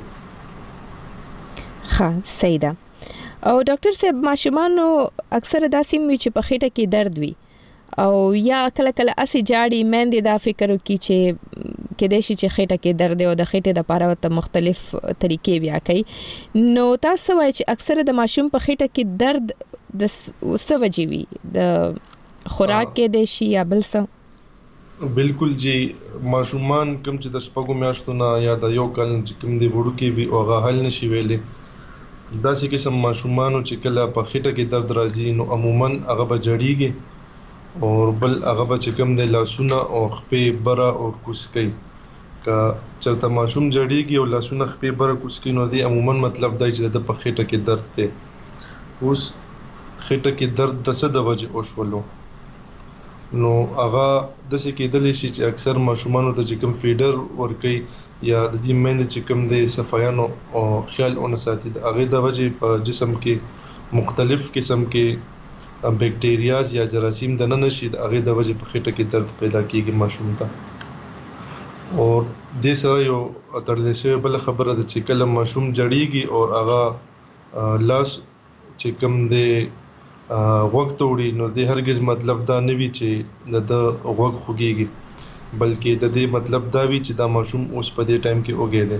ها صحیح ده او ډاکټر صاحب ماشومانو اکثر داسې وي چې په خېټه کې درد وي او یا کله کله اسی جاړي مندې دا فکر وکړي چې کېدې شي چې خېټه کې درد او د خېټې د لپاره ته مختلف طریقې بیا کوي نو تاسو وایي چې اکثر د ماشوم په خېټه کې درد د سوجي وي د خوراک کې د شي یا بل څه بالکل جی ماشومان کوم چې د شپږو میاشتو نه یا د یو کال چې کوم دی وړو کې وي او هغه حل نشي ویلې دا چې قسم ماشومانو چې کله په خېټه کې درد راځي نو عموما هغه بجړیږي او بل هغه به چې کوم دی لاسونه او خپې بره او کوس کوي کا چلته ماشوم جړیږي او لاسونه خپې بره کوس کوي نو دی عموما مطلب دا چې د په خېټه کې درد دی اوس خېټه کې درد د څه د وجه او شولو نو هغه د څه کېدل شي چې اکثر ماشومانو ته چې کوم فیډر ورکي یا د دې مند چې کوم د صفایانو او خیال اون ساتي هغه د وجه په جسم کې مختلف قسم کې بیکټیریاز یا جراثیم د نه نشي هغه د وجه په خېټه کې درد پیدا کیږي ماشوم ته او د سره یو ترلې شی بل خبره ده چې کله ماشوم جړیږي او هغه لاس چې کوم د وخت وړي نو د هرگز مطلب دا نه وی چې د وخت خوږيږي بلکې د دې مطلب دا وی چې دا ماشوم اوس په دې ټایم کې اوګې ده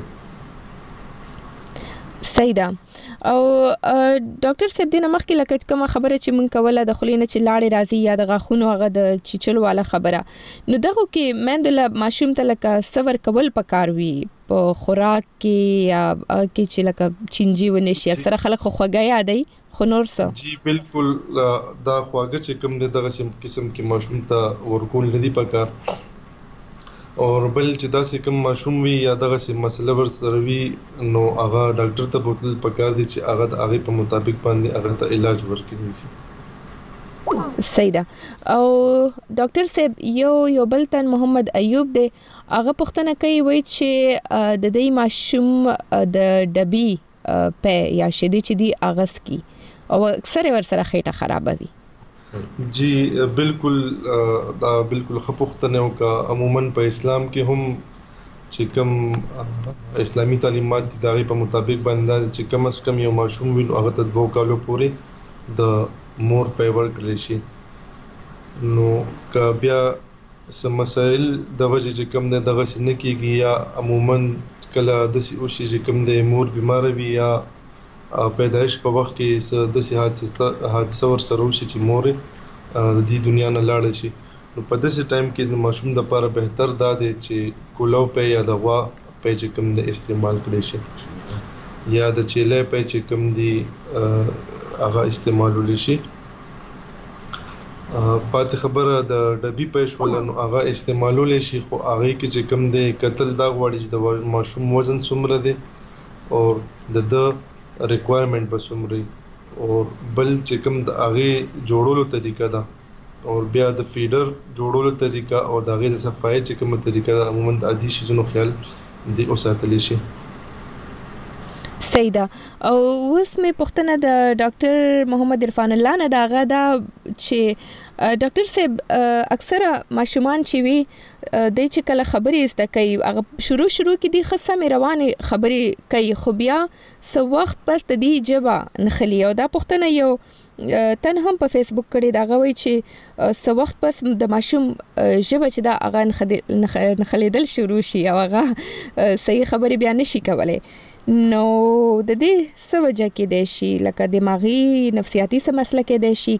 صحیح ده او ډاکټر صاحب دینه مخکې لکه کوم خبره چې مونږ کوله د خلینو چې لاړې راځي یا د غاښونو هغه د چیچلو والا خبره نو دغه کې مندله ماشوم ته لکه صبر کول پکار وي په خوراک کې یا کې چې لکه چنجي ونشي اکثر خلک خوګه یادای خو نور څه جی بالکل دا خواږه چې کوم دغه قسم کې ماشوم ته ورکول ندي پکار اور بل چې دا سه کوم ماشوم وي یا دغه سه مسله ورسره وي نو هغه ډاکټر ته بوتل پکار دي چې هغه د هغه په مطابق باندې هغه ته علاج ورکړي شي صحیح ده. او ډاکټر صاحب یو بل تن محمد ایوب دی، هغه پوښتنه کوي وایي چې د دې ماشوم د ډبي په یا شیدې چې دی اغس کی او اکثر ورسره خېټه خرابوي. جی بالکل دا بالکل خپوختنه او کا عموما په اسلام کې هم چې کوم اسلامي تعلیمات دي دغه په مطابق باندې چې کم از کم یو ماشوم وینو هغه ته 2 کالو پورې د مور په ورکړل شي. نو کا بیا سم مسائل د وجه چې کوم نه دغه سن کېږي یا عموما کله د سی او شي چې کوم د مور بیمار وي یا پیدائش په وخت کې د سی حادثه ور سره وشي چې مور د دې دنیا نه لاړ شي. نو په داسې ټایم کې د ماشوم د لپاره بهتر دا دی چې کولو په یا د غوا په چې کوم د استعمال کړي شي یا د چيله په چې کوم دی هغه استعمالول شي. پاتې خبره د ډبي پېښ ولنو هغه استعمالول شي، خو هغه کې چې کوم دی قتل دا غوړي چې د ماشوم وزن څومره دی او د ریکوایرمنٹ به څومره او بل چې کوم د هغه جوړولو طریقه ده او بیا د فیډر جوړولو طریقه او د هغه د صفای چې کومه طریقه عموما د عادي شیزونو خیال دی او ساتل شي. صحیح ده. او اوس مې پوښتنه د ډاکټر محمد عرفان الله نه داغه دا چې ډاکټر صاحب اکثره ماشومان چې وي د چې کله خبرې زده کوي هغه شروع کې دي خاصه مې روانه خبرې کوي، خو بیا څو وخت پس د دې جبه نخلي. او دا پوښتنه یو تن هم په فیسبوک کړي دا غوي چې څو وخت پس د ماشوم جبه چې دا هغه نخلیدل شروع شي او هغه صحیح خبرې بیان نشي کولای. نو د دې څه وجه کې دی شي لکه دماغي نفسیاتي څه مسله کې دی شي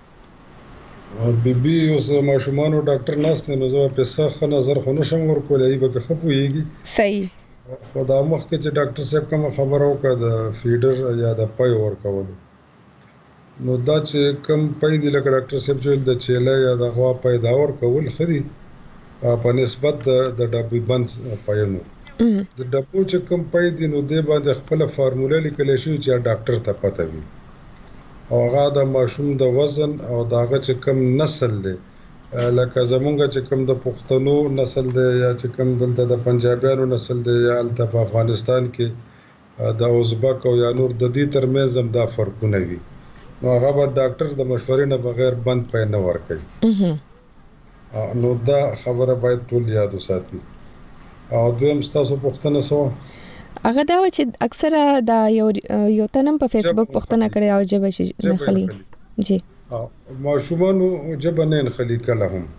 کنه؟ بیبي اوس ماشومانو ډاکټر ناشته نو زه په څه نظر خو نشم ورکولای به خپويږي. صحیح. خدا مخ کې چې ډاکټر صاحب کوم خبره وکړه د فیډر یا د پای ورکول نو دا چې کم پای دی لکه ډاکټر صاحب چې د چيله یا د غوا پیداور کول خري په نسبت د ډبي بند پایونو د ډبو چې کم پای دی نو د باندې خپل فارموله لیکل شي چې ډاکټر ته پته وي او هغه د ماشوم د وزن او داغه چې کم نسل دی لکه زمونږ چې کم د پښتنو نسل دی یا چې کم دلته د پنجابیانو نسل دی یا الته په افغانستان کې د ازبک او یا نور د دې ترمنځ هم دا فرقونه وي. نو هغه به ډاکټر د مشورې نه بغیر بند پای نه ورکوي. نو دا خبره باید ټول یاد وساتي. او دویم ستاسو پوښتنه سو هغه دا چې اکثره دا یو تنم په فیسبوک پوښتنه کړي او جبه شي نخلي. جی ماشومانو جبه نه نخلي کله هم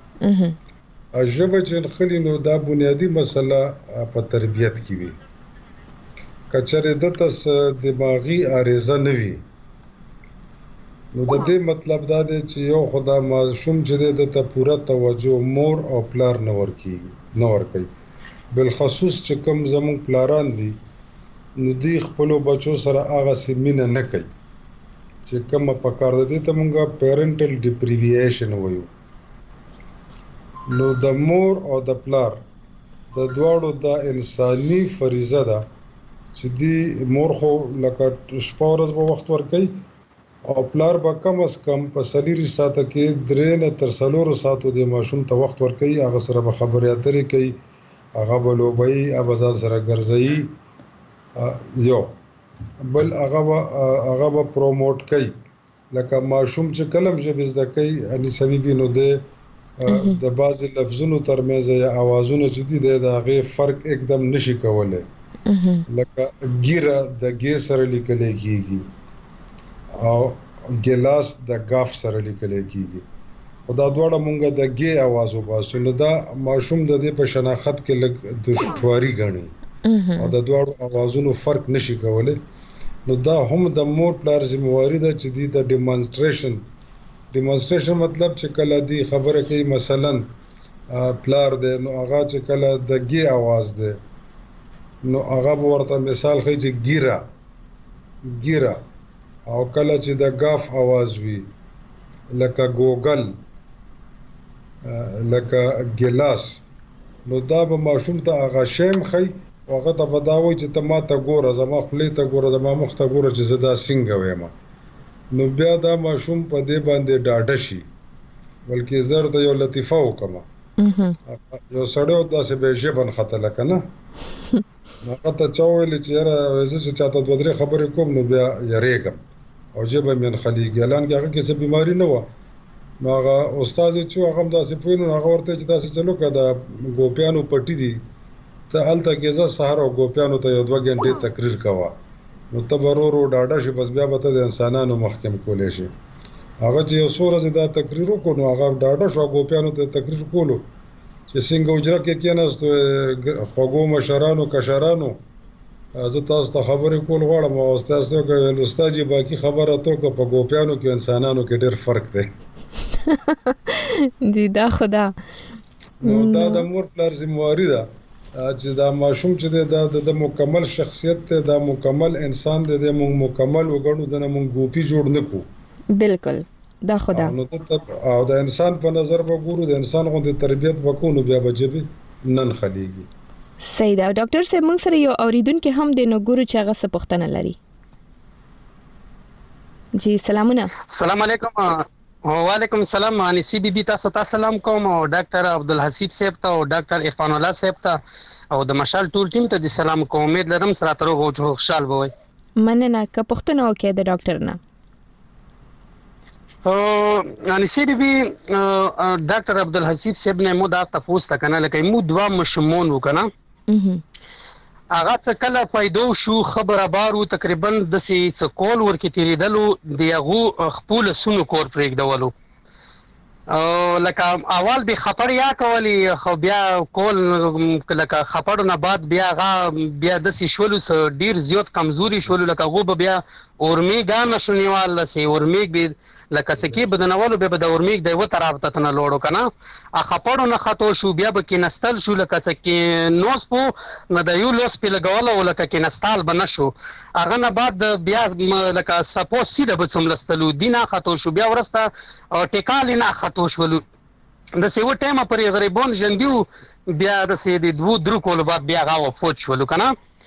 جبه چې نخلي نو دا بنیادی مسله په تربیت کې وي. کچره د تس دماغي عارضه نه وي نو د دې مطلب دا دی چې یو خدا ماشوم چې د ته پوره توجه مور او پلار نه ورکوي. بالخصوص چې کوم زمون پلاران دي نو دی خپل بچو سره هغه سیمینه نه کوي چې کوم په کار دي ته مونږه پیرنټل ډیپریویشن وایو. نو د مور او د پلار د دواړو د انساني فریضه ده چې دی مور خو لکه شپه ورځ به وخت ورکوي او پلار به کم از کم په سلیری ساعته کې 3 نه تر 4 ساعتو د ماشوم ته وخت ورکوي. هغه سره به خبرې اترې کوي، هغه به لوبي ابزار سره ګرځي، یو بل هغه به پروموټ کوي لکه ماشوم چې کلم ژبه زده کوي اني سبيبي نو د بعض لفظونو ترمنځ یا اوازونو چې دي د هغه فرق एकदम نشي کولای. لکه ګیره د ګي سره لیکل کېږي او ګلاس د غاف سره لیکل کېږي او دا دواړه مونږه د ګي आवाज وباسو نو دا ماشوم د دې په شناخت کې لږ دشواري غني او د دواړو आवाजونو فرق نشي کولای. نو دا هم د مور پلار ذمہواری ده چې د ډیمونستریشن مطلب چې کله دی خبره کوي مثلا پلار ده نو هغه چې کله د ګي आवाज ده نو هغه ورته مثال خي چې ګیرا او کله چې د غاف आवाज وي لکه ګوګل لکه ګلاس نو دا به ماشوم ته هغه شیم خي هغه ته بداوي چې ته ما ته ګوره زما خپلې ته ګوره زما مخ ته ګوره چې زدا څنګه وایم نو بیا دا ماشوم په دې باندې ډاډه شي بلکې زر ته یو لطیفه وکما یو سړیو داسې به ژبن خطله کنه هغه ته چاویل چې یاره زه چاته دوه درې خبرې کوم نو بیا یریږم او ژبه من خلیږي اعلان کې هغه کیسه بیماری نه و نو هغه استاد چې هغه داسې پوینو هغه ورته چې داسې چلو کړه ګوپیانو پټی دي ته هلته کې زه سهار او ګوپیانو ته یو 2 غنټې تقریر کوا نو تبرورو ډاډه شي بس بیا به ته د انسانانو محکم کولې شي هغه چې یو سورز دا تقریر وکړو نو هغه ډاډه شو ګوپیانو ته تقریر کولو چې څنګه اجرا کې کېناست خوګو مشرانو کشرانو زه تاسو ته خبرې کول غواړم او تاسو ته استاد جی باقي خبره تو کو په ګوپیانو کې انسانانو کې ډېر فرق دی جی دا خدا نو دا د مور پلار ذمہواری ده چې دا ماشوم چې د مکمل شخصیت ته دا مکمل انسان دی د مکمل وګڼو د موږ ګوپی جوړ نکو بالکل دا خدا نو او د انسان په نظر وګورو د انسان غوندې تربيت وکونو بیا بجبي نن خليږي صحیح دا ډاکټر صاحب موږ سره یو اوریدونکو هم د نګورو چاغه څه پوښتنه لري جی سلامونه السلام علیکم وعلیکم السلام انسی بی بی تاسو ته سلام کوم او ډاکټر عبدالحسیب صاحب ته او ډاکټر عرفان الله صاحب ته او د مشال ټول ټیم ته د سلام کوم امید لرم سره تر غو خوشحال وي مننه که پوښتنه وکړه د ډاکټر نه انسی بی بی ډاکټر عبدالحسیب صاحب نه مو دا تاسو ته کنه لکه مو دوا مشمون وکنه هغه څه کله پیدا شو خبره بارو تقریبا د څه کول ورکې تیریدلو دیغه خپل سونو کور پرېږدولو لکه اول به خبر یا کولی خو بیا کول لکه خبرو نه بعد بیا د څه شولو ډیر زیات کمزوري شولو لکه غو بیا اورمیګا نشونیوال سي اورمیګ به لکه سکی بدنولو به د اورمیګ د و طرف ته نه لوړو کنه ا خپړو نه خطو شو بیا به کې نستل شو لکه سکی نوس په نه د یو لوس په لګولو لکه کې نستال بنشو هغه نه بعد بیا لکه سپو سیده به څملستلو دینه خطو شو بیا ورسته ټیکال نه خطو شو د سیو ټیمه پر غریبون جندیو بیا د سې د 2 کول بعد بیا غاو فوت شو کنه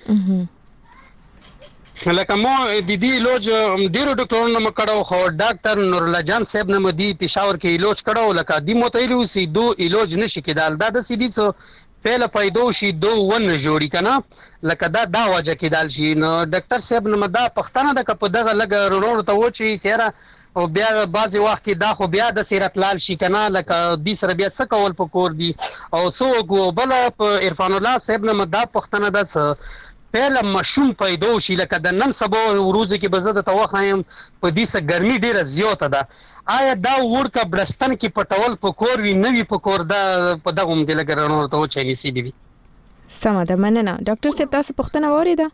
لکه مو د دې علاج ډیرو ډاکټرونو مکړو خو ډاکټر نور الله جان صاحب نه مدي پېښور کې علاج کړو لکه د موتایلو سي دو علاج نشي کېدل دا د سيدي څو پهله پیدا شي دو ون جوړی کنه لکه دا وجه کېدل شي نو ډاکټر صاحب نه مدا پښتنه د کپ دغه لګ رونو ته و چې سیاره او بیا بعضی وخت کې دا خو بیا د سیرت لال شي کنه لکه د سره بیا څه کول پکور دي او څو بل عرفان الله صاحب نه مدا پښتنه د پهله مشوم پیدا شي لکه د نن سبا ورځ کې بزده توخایم په دې سه ګرمي ډیره زیاته ده آیا دا ورکه بلستان کې پټول پکور وی نوی پکور دا په دغه مدل ګرانو ته و چي نسی بي سم ده مننه ډاکټر صاحب تاسو پوښتنه وریده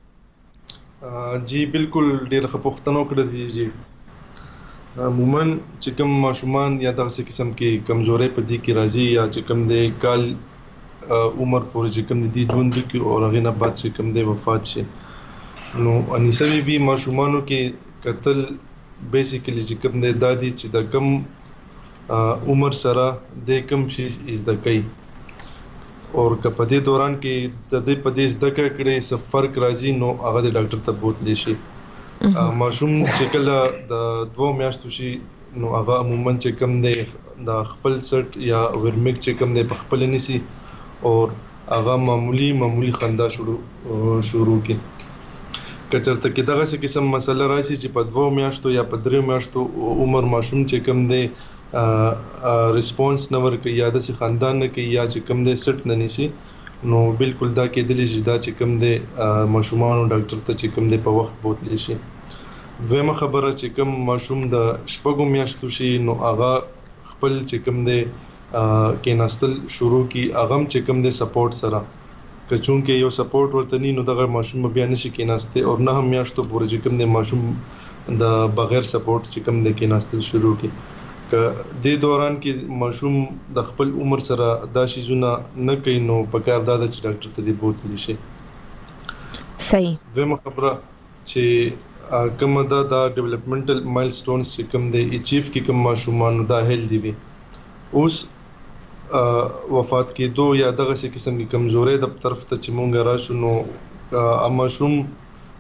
جی بالکل ډیر ښه پوښتنه کړې دي جی عموما چې کوم ماشومان یا دغه قسم کې کمزوري په دې کې راځي یا چې کوم د کال عمر پورې چې کوم دي ژوند کې او هغه نه بعد چې کوم دی وفات شي نو انیسوي بي ماشومانو کې قتل بیسیکلی چې کوم دی دادی چې د کم عمر سره د کم شي از د کوي او په دې دوران کې د دې په دې زده کړې څه فرق راځي نو هغه د ډاکټر ته بوتلی شي ماشوم چې کله د 2 میاشتو شي نو هغه عموما چې کوم دی د خپل سټ یا ورمیک چې کوم دی په خپل نسی او هغه معمولی خندا شروع کی کچرته کې دغه څه قسم مسله راشي چې په 2 میاشتو یا په 3 میاشتو عمر ماشوم چې کوم دی ریسپانس نه ورکړي یا د خاندان نه کې یا چې کوم دی سټ نه نيسي نو بالکل دا کې دلی چې دا چې کوم دی ماشومان ډاکټر ته چې کوم دی په وخت بوتلی شي دویمه خبره چې کوم ماشوم د شپږو میاشتو شي نو هغه خپل چې کوم دی کې نستل شروع کی اغم چې کوم د سپورټ سره که چونکه یو سپورټ ورته ني نو دغه ماشوم بیا نشي کې نسته او نه هم میاشتو پورې چې کوم د ماشوم د بغیر سپورټ چې کوم د کې نستل شروع کی که د دوران کې ماشوم د خپل عمر سره دا شیزونه نه کوي نو په کار دا چې ډاکټر ته دی بوتلی شي صحیح دغه خبره چې کوم دا ډیولپمنټل مایلسټونز چې کوم د اچیف کې کوم ماشومان دا هیلدي وي اوس وفات کېدو یا دغه څه قسم کی کمزوري د طرف ته چې مونږ راشو نو ماشوم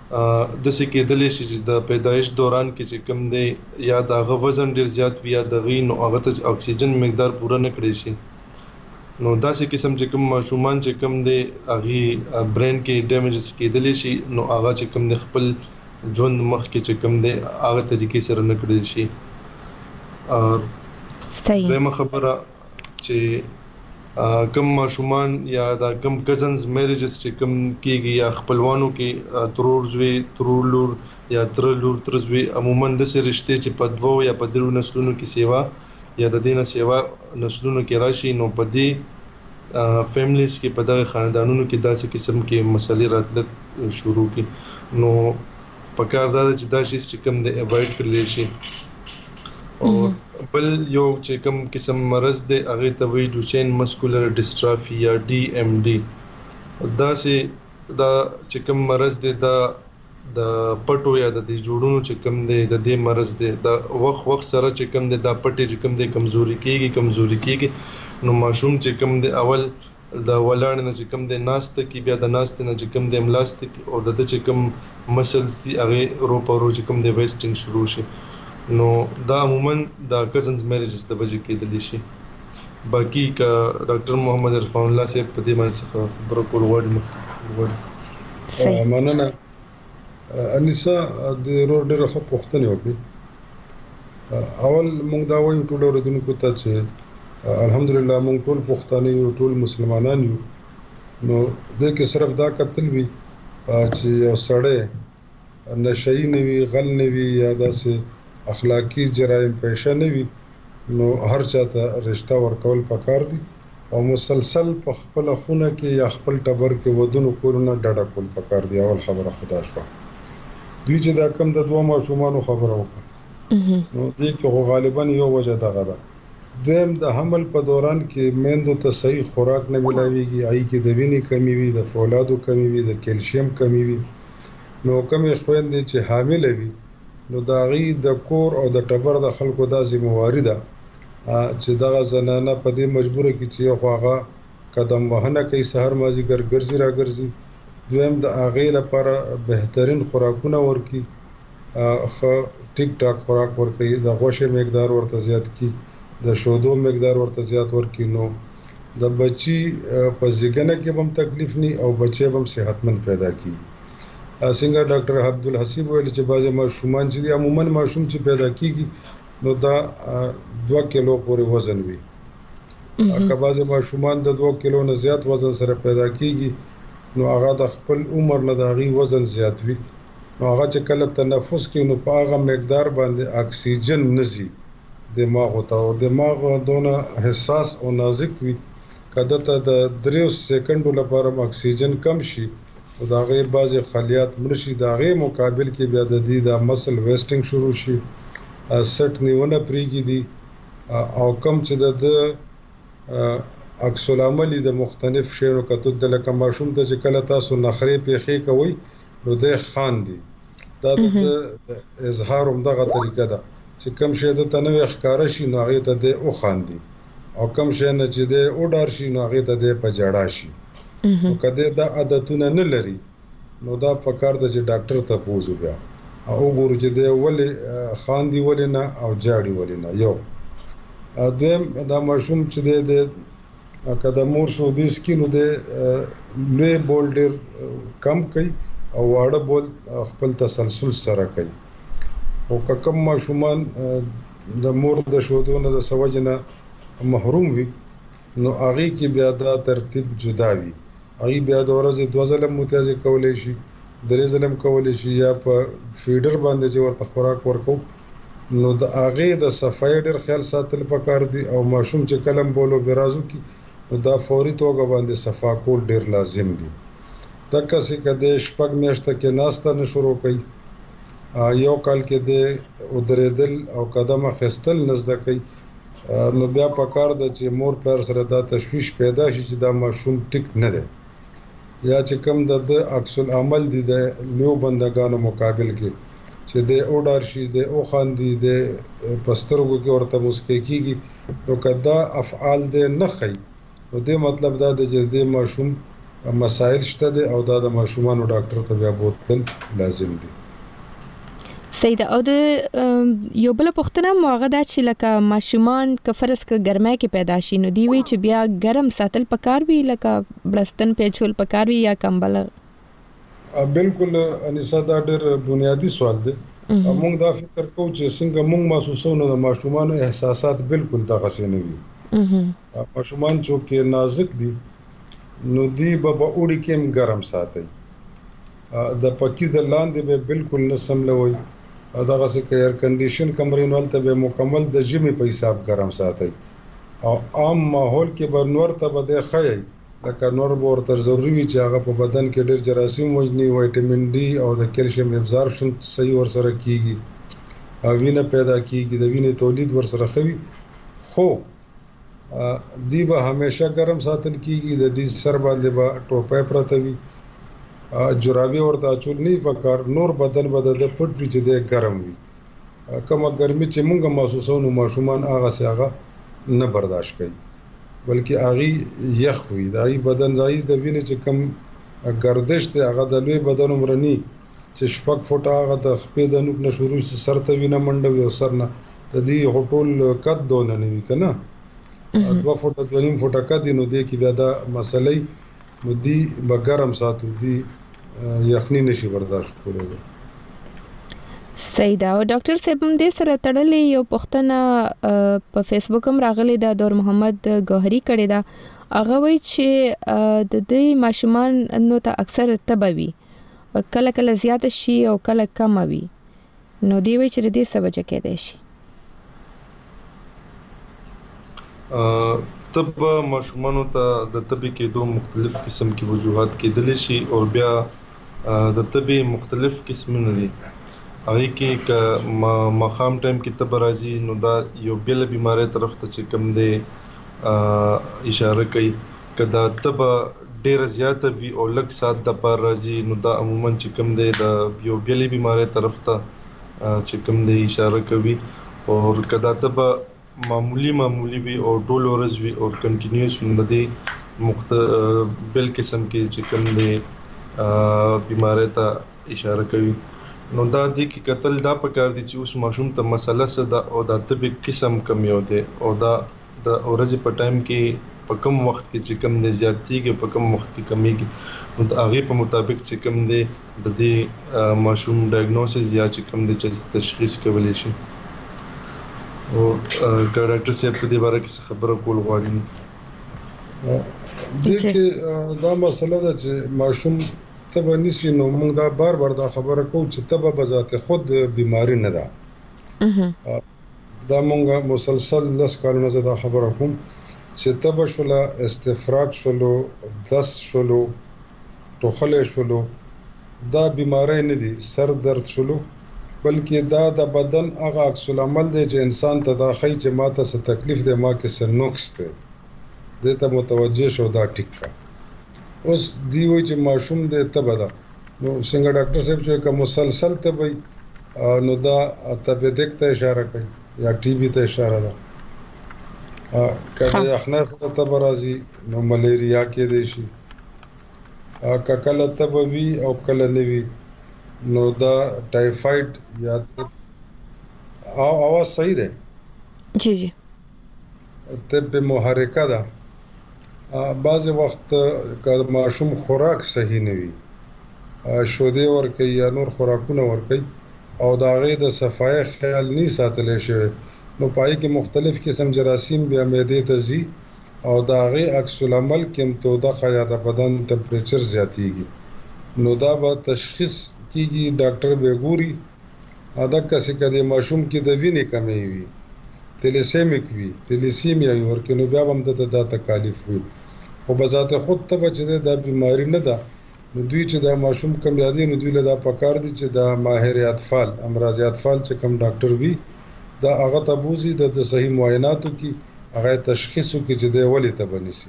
د څه کېدلې شي چې د پیدایش دوران کې چې کم دی یا د وزن ډیر زیات وي یا د غین او هغه ته اکسیجن مقدار پوره نه کړی شي نو داسې قسم چې کوم ماشومان چې کوم دی هغه برین کې ډیمیجز کېدلې شي نو هغه چې کوم دی خپل ژوند مخ کې چې کوم دی هغه طریقې سره نه کړی شي صحیح به خبره چې کم ماشومان یا دا کم کزنز میریجز چې کم کېږي یا خپلوانو کې ترورزوي ترولور یا ترلور ترزوي عموما د سره رشته چې په دوه یا په درو نسلونو کې سیوا یا د دینه سیوا نسلونو کې راشي نو په دې فیملیز کې په دغه خاندانونو کې داسې قسم کې مسلې راتلل شروع کی نو په کار دا چې دا شي چې کم د اوایډ کړل شي او بل یو چې کوم قسم مرض دی هغه ته وی ډوچین مسکولر ډیسټرافي یا ډي ام ډي دا چې کوم مرض دی دا د پټو یا د جوړونو چې کوم دی د دې مرض دی دا وخت سره چې کوم دی دا پټي چې کوم دی کمزوري کیږي نو ماشوم چې کوم دی اول د ولاړ نه چې کوم دی ناست کی بیا د ناست نه چې کوم دی ملاست کی او د چې کوم مسلز دی هغه رو چې کوم دی ویسټینګ شروع شي نو دا عموما دا کزنز میریجز د وجه کېدلی شي باقی کا ډاکټر محمد عرفان الله صاحب په دې باندې څه خبرو کول غواړي مننه انیسا د روډ ډېر ښه پوښتنه وکړي اول موږ دا وایو ټول اوریدونکو ته چې الحمدلله موږ ټول پښتانه یو ټول مسلمانان یو نو د کې صرف دا کتل وی چې یو سړی نشئی نه وی غل نه وی یا داسې اخلاقی جرایم پیشه نه وي نو هر چاته رشتہ ورکول پکار دي او مسلسل په خپل خونه کې یا خپل ټبر کې ودونو کورونه ډډه کول پکار دي اول خبره خدا شو دوی چې دا کم د دوه ماشومانو خبره وکړه نو دې کې غالبا یو وجه دغه ده دویم د حمل په دوران کې میندو ته صحیح خوراک نه ملاويږي آی کې د وینې کمی وي د فولادو کمی وي د کیلشیم کمی وي نو کوم خويندې چې حامل وي نو دا غي د کور او د ټبر د خلکو د ذمہواری ده چې دغه زنانه په دې مجبوره کې چې هغه قدم وهنه کوي سحر مازیګر ګرځي را ګرځي دویم د هغه لپاره بهترین خوراکونه ورکي ټیک ټاک خوراک ورکي د غوښه مقدار ورته زیات کی د شودو مقدار ورته زیات ورکي نو د بچي په زیګنه کې هم تکلیف نه او بچي هم صحتمند پیدا کی څنګه ډاکټر عبدالحسیب ویل چې بعضی ماشومان چې عموما ماشوم چې پیدا کیږي نو دا 2 کیلو پورې وزن وي که بعضی ماشومان د 2 کیلو نه زیات وزن سره پیدا کیږي نو هغه د خپل عمر نه د غي وزن زیات وي نو هغه چې کله تنفس کوي نو په هغه مقدار باندې اکسیجن نزي دماغ ته او دماغ دونه حساس او نازک وي کله ته د 3 سکندو لپاره اکسیجن کم شي او دا غي بعضی خلیات مرشي دا غي مقابل کې بیا د دې د مسل ویسټینګ شروع شي سټ نیونه پریږي دي او کم چې د عکس العمل د مختلف شیرو کتو د لکه ماشوم ته چې کله تاسو نخري پیخي کوي نو د خان دي دا د اظهار همدغه طریقه ده چې کم شي د تنوي ښکارا شي نو هغه ته د او خان دي او کم شي نه چې د او ډار شي نو هغه ته د پجړا شي نو کله دا عادتونه نه لري نو دا پکار د چې ډاکټر ته پوښتنه بیا او ګورو چې د ولې خان دی ولې نه او جاړي ولې نه یو دویم دا ماشوم چې د کده مور شو د سکینو د لوی بولډر کم کوي او واړه بول خپل تسلسل سره کوي او کم ماشومان د مور د شودونه د سوجنه محروم وي نو هغه کې بیا دا ترتیب جدا وي هغه بیا د ورځې 2 ځله متیازه کولای شي 3 ځله کولای شي یا په فیډر باندې چې ورته خوراک ورکو نو د هغه د صفای ډېر خیال ساتل پکار دي او ماشوم چې کلم بولو برازو کی نو دا فوري توګه باندې صفا کول ډېر لازم دي تکه چې کده شپږ میاشتې کې ناسته نه شروع کړي یو کال کې د ودریدل او قدم اخیستل نزد کوي نو بیا پکار د چې مور پر سره دا تشویش پیدا شي چې دا ماشوم ټیک نه دی یا چې کم د عکس العمل دي د نو بندگانو مقابل کې چې د اوډار شي د او خاندي د پسترګو کې ورته مسکی کیږي نو کدا افعال د نه خي نو د مطلب دا د چې د ماشوم مسائل شته دي او دا د ماشومان ډاکټر ته بیا بوتل لازم دي. صحیح ده. او د یو بل پوښتنه موغه دا چې لکه ماشومان که فرض ک ګرمای کې پیدا شي نو دی وی چې بیا ګرم ساتل پکار وی لکه بلستن پیچول پکار وی یا کمبل. بالکل انیسا دا ډېر بنیادی سوال دی. موږ دا فکر کوو چې څنګه موږ محسوسو نو د ماشومان احساسات بالکل دغه څه نه وي. ماشومان چې نازک دي نو دی به اوړي کې ګرم ساتي. د پکی د لاندې به بالکل نه سملوي. دغه څه کې ایر کنډیشن کمرې نول ته به مکمل د جمی په حساب ګرم ساتي. او عام ماحول کې به نور ته به د خی لکه نور ورته ضروری وي چې هغه په بدن کې ډېر جراثیم وجني وټامین ډي او د کیلشیم ابزارپشن صحیح ورسره کیږي او وینه پیدا کیږي د وینې تولید ورسره خوي. خو دی به همیشه ګرم ساتل کیږي. د دې سر باندې به ټوپه پرته وي جرابې ورته اچول نه پکار. نور بدن به د پټ وي چې د ګرم وي. کومه ګرمي چې موږ محسوسو نو ماشومان هغه څنګه نه برداشت کوي بلکې هغه یخ وي. دای بدن ځای د وینې چې کم گردش ته هغه د لوی بدن عمرني چې شپږ فوټه هغه د خپې د نوک نشوري سر ته وینه منډوي او سر نه د دې هټول قد دونه نه وي کنه 2 فوټه 2.5 فوټه قد نو دې کې بیا دا مسلې نو دی بګرم ساتو دی یخنی نشي برداشت کولای. صحیح ده. او ډاکټر صاحب هم دې سره تړلې یو پوښتنه په فیسبوک هم راغلې ده دور محمد ګوهری کړي ده. هغه وایي چې د دې ماشومان نو ته اکثر تبوي کله کله زیات شي او کله کم وي نو دی وایي چې دې څه وجه کېدای شي. طب ماشومانو ته د طبي کېدو مختلف قسم کې وجوهات کېدل شي او بیا د طبي مختلف قسمونه دي. هغه کې مخام ټایم کې تب راځي نو دا یو بل بیماری طرف ته چې کم دی اشاره کوي. کدا تب ډیر زیات وي او لږ سات د پر راځي نو دا عموما چې کم دی د یو بل بیماری طرف ته چې کم دی اشاره کوي. او کدا تب معمولی وي او ټول ورځ وي او کنټینیوس نه دی بل قسم کې چې کم دی بیماری ته اشاره کوي. نو دا د کې قتل دا پکار دي چې اوس ماشوم ته مسله صدا او د طبي قسم کم یو دی او دا د ورځې په ټایم کې په کوم وخت کې چې کم دی زیاتېږي په کوم وخت کې کمیږي نو د هغه په مطابق چې کم دی د دې ماشوم ډایګنوسس یا چې کم دی چې تشخیص کولای شي. او ډاکټر صاحب په دې باره کې خبره کول غواړي. دغه دا مسله ده چې ماشوم تبه نسی نو موږ دا بار دا خبره کوو چې تبه بذات خود بیماری نه ده. دا موږ مسلسل لس کالونه زده خبره کوم چې تبه شوله استفراغ شولو دس شولو ټوخله شولو دا بیماری نه دي. سر درد شولو بلکې دا د بدن هغه عکس العمل دی چې انسان ته دا خی چې ماته څه تکلیف دی ما کې څه نقص دی دې ته متوجه شو دا ټیک کا. اوس دی وای چې ماشوم دې تبه ده نو څنګه ډاکټر صاحب چې کوم مسلسل تبه نو دا تبه ته اشاره کوي یا ټي بي ته اشاره ده. کله یخنه سره تبه راځي نو ملیریا کې دی شي. کله تبه وی او کله نوی نو دا ټایفاید یا اواز صحیح ده جی طب محرکه ده. بعض وخت که ماشوم خوراک صحیح نه وي شوده ورکي یا نور خوراکونه ورکي او دا غي د صفای خیال نه ساتل شي نو پای کې مختلف قسم جراثیم بیا معده ته زی او دا غي عکس العمل کې تو د خیا د بدن ټمپریچر زیاتیږي نو دا به تشخیص کیږي ډاکټر به ګوري ادا کسي کده ماشوم کې د وینې کمی وي تلیسیمیک وي تلیسیمیا ورکه نو بیا هم د تکالیف وي خو بذات خود ته چې دا بیماری نه ده نو دوی چې دا ماشوم کم یادي نو دوی له دا پکار دي چې دا ماهر اطفال امراض اطفال چې کم ډاکټر وي دا هغه تبوزي د صحیح معایناتو کې هغه تشخیصو کې چې دی ولې ته بنسي.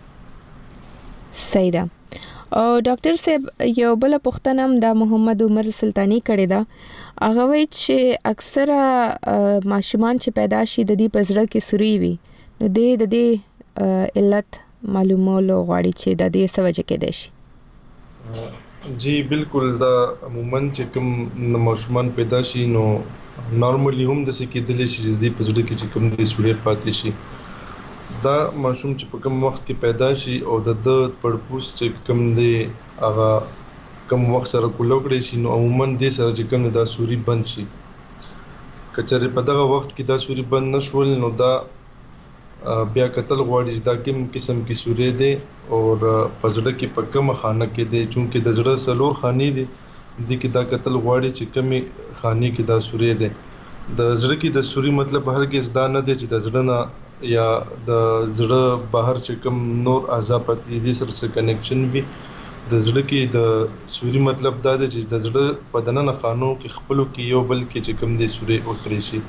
صحیح ده. او ډاکټر صاحب یو بل پوښتنه هم د محمد عمر سلطانی کړی ده. هغه وایي چې اکثره ماشومان چې پیدا شي د دې پزړه کې سوري وي نو د دې علت معلومولو غواړي چې د دې سوجه کې دي شي؟ جی بالکل دا عموما چې کوم ماشومان پیدا شي نو نارملی هم د څه کېدل شي چې د پزړه کې چې کوم د سوري پاتې شي. دا ماشوم چې په کوم وخت کې پیدا شي او د پړپوس چې کوم دی هغه کوم وخت سره کولوګړي شي نو عموما د سره چې کوم دا سوري بند شي. کچره په دغه وخت کې دا سوري بند نشول نو دا بیا قتل غواړي چې دا کوم قسم کې سوري دی او پزړه کې په کوم خانه کې دی چونکه د زړه سلور خاني دي د کې دا قتل غواړي چې کومي خاني کې دا سوري دی. د زړه کې د سوري مطلب هرګز دا نه دی چې د زړه نه یا د زړه بهر چې کوم نور اعضاء پاتې دي سره کنیکشن وي. د زړه کې د سوري مطلب دا دی چې د زړه په دننه خانو کې خپلو کې یو بل کې چې کوم دی سوري وکړي شي.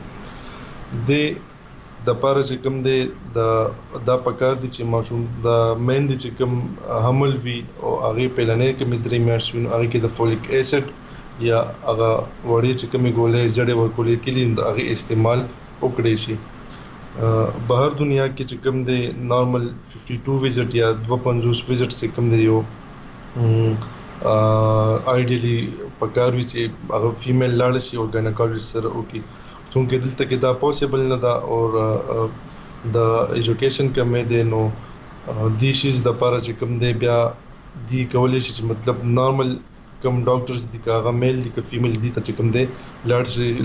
د پاره چې کوم دی دا پکار دي چې ماشوم د مېندې چې کوم حمل وي او هغه پهلنې کې مدري میاشتې نو هغه کې د فولیک ایسډ یا هغه وړي چې کومې ګولې جړې ورکولې کېږي د هغه استعمال وکړي شي. بهر دنیا کې چې کوم دی نارمل 52 ویزټ یا 250 ویزټ چې کوم دی یو آیډیلی پکار وي چې هغه فیمیل لاړ شي او ګاینیکالوجست سره وکړي. چونکه دلته کې دا پوسیبل نه ده او د ایجوکیشن کمې دی نو دی شیز د پاره چې کوم دی بیا دی کولای شي چې مطلب نارمل کوم ډاکټرز دي که هغه میل دي که فیمیل دي ته چې کوم دی لاړ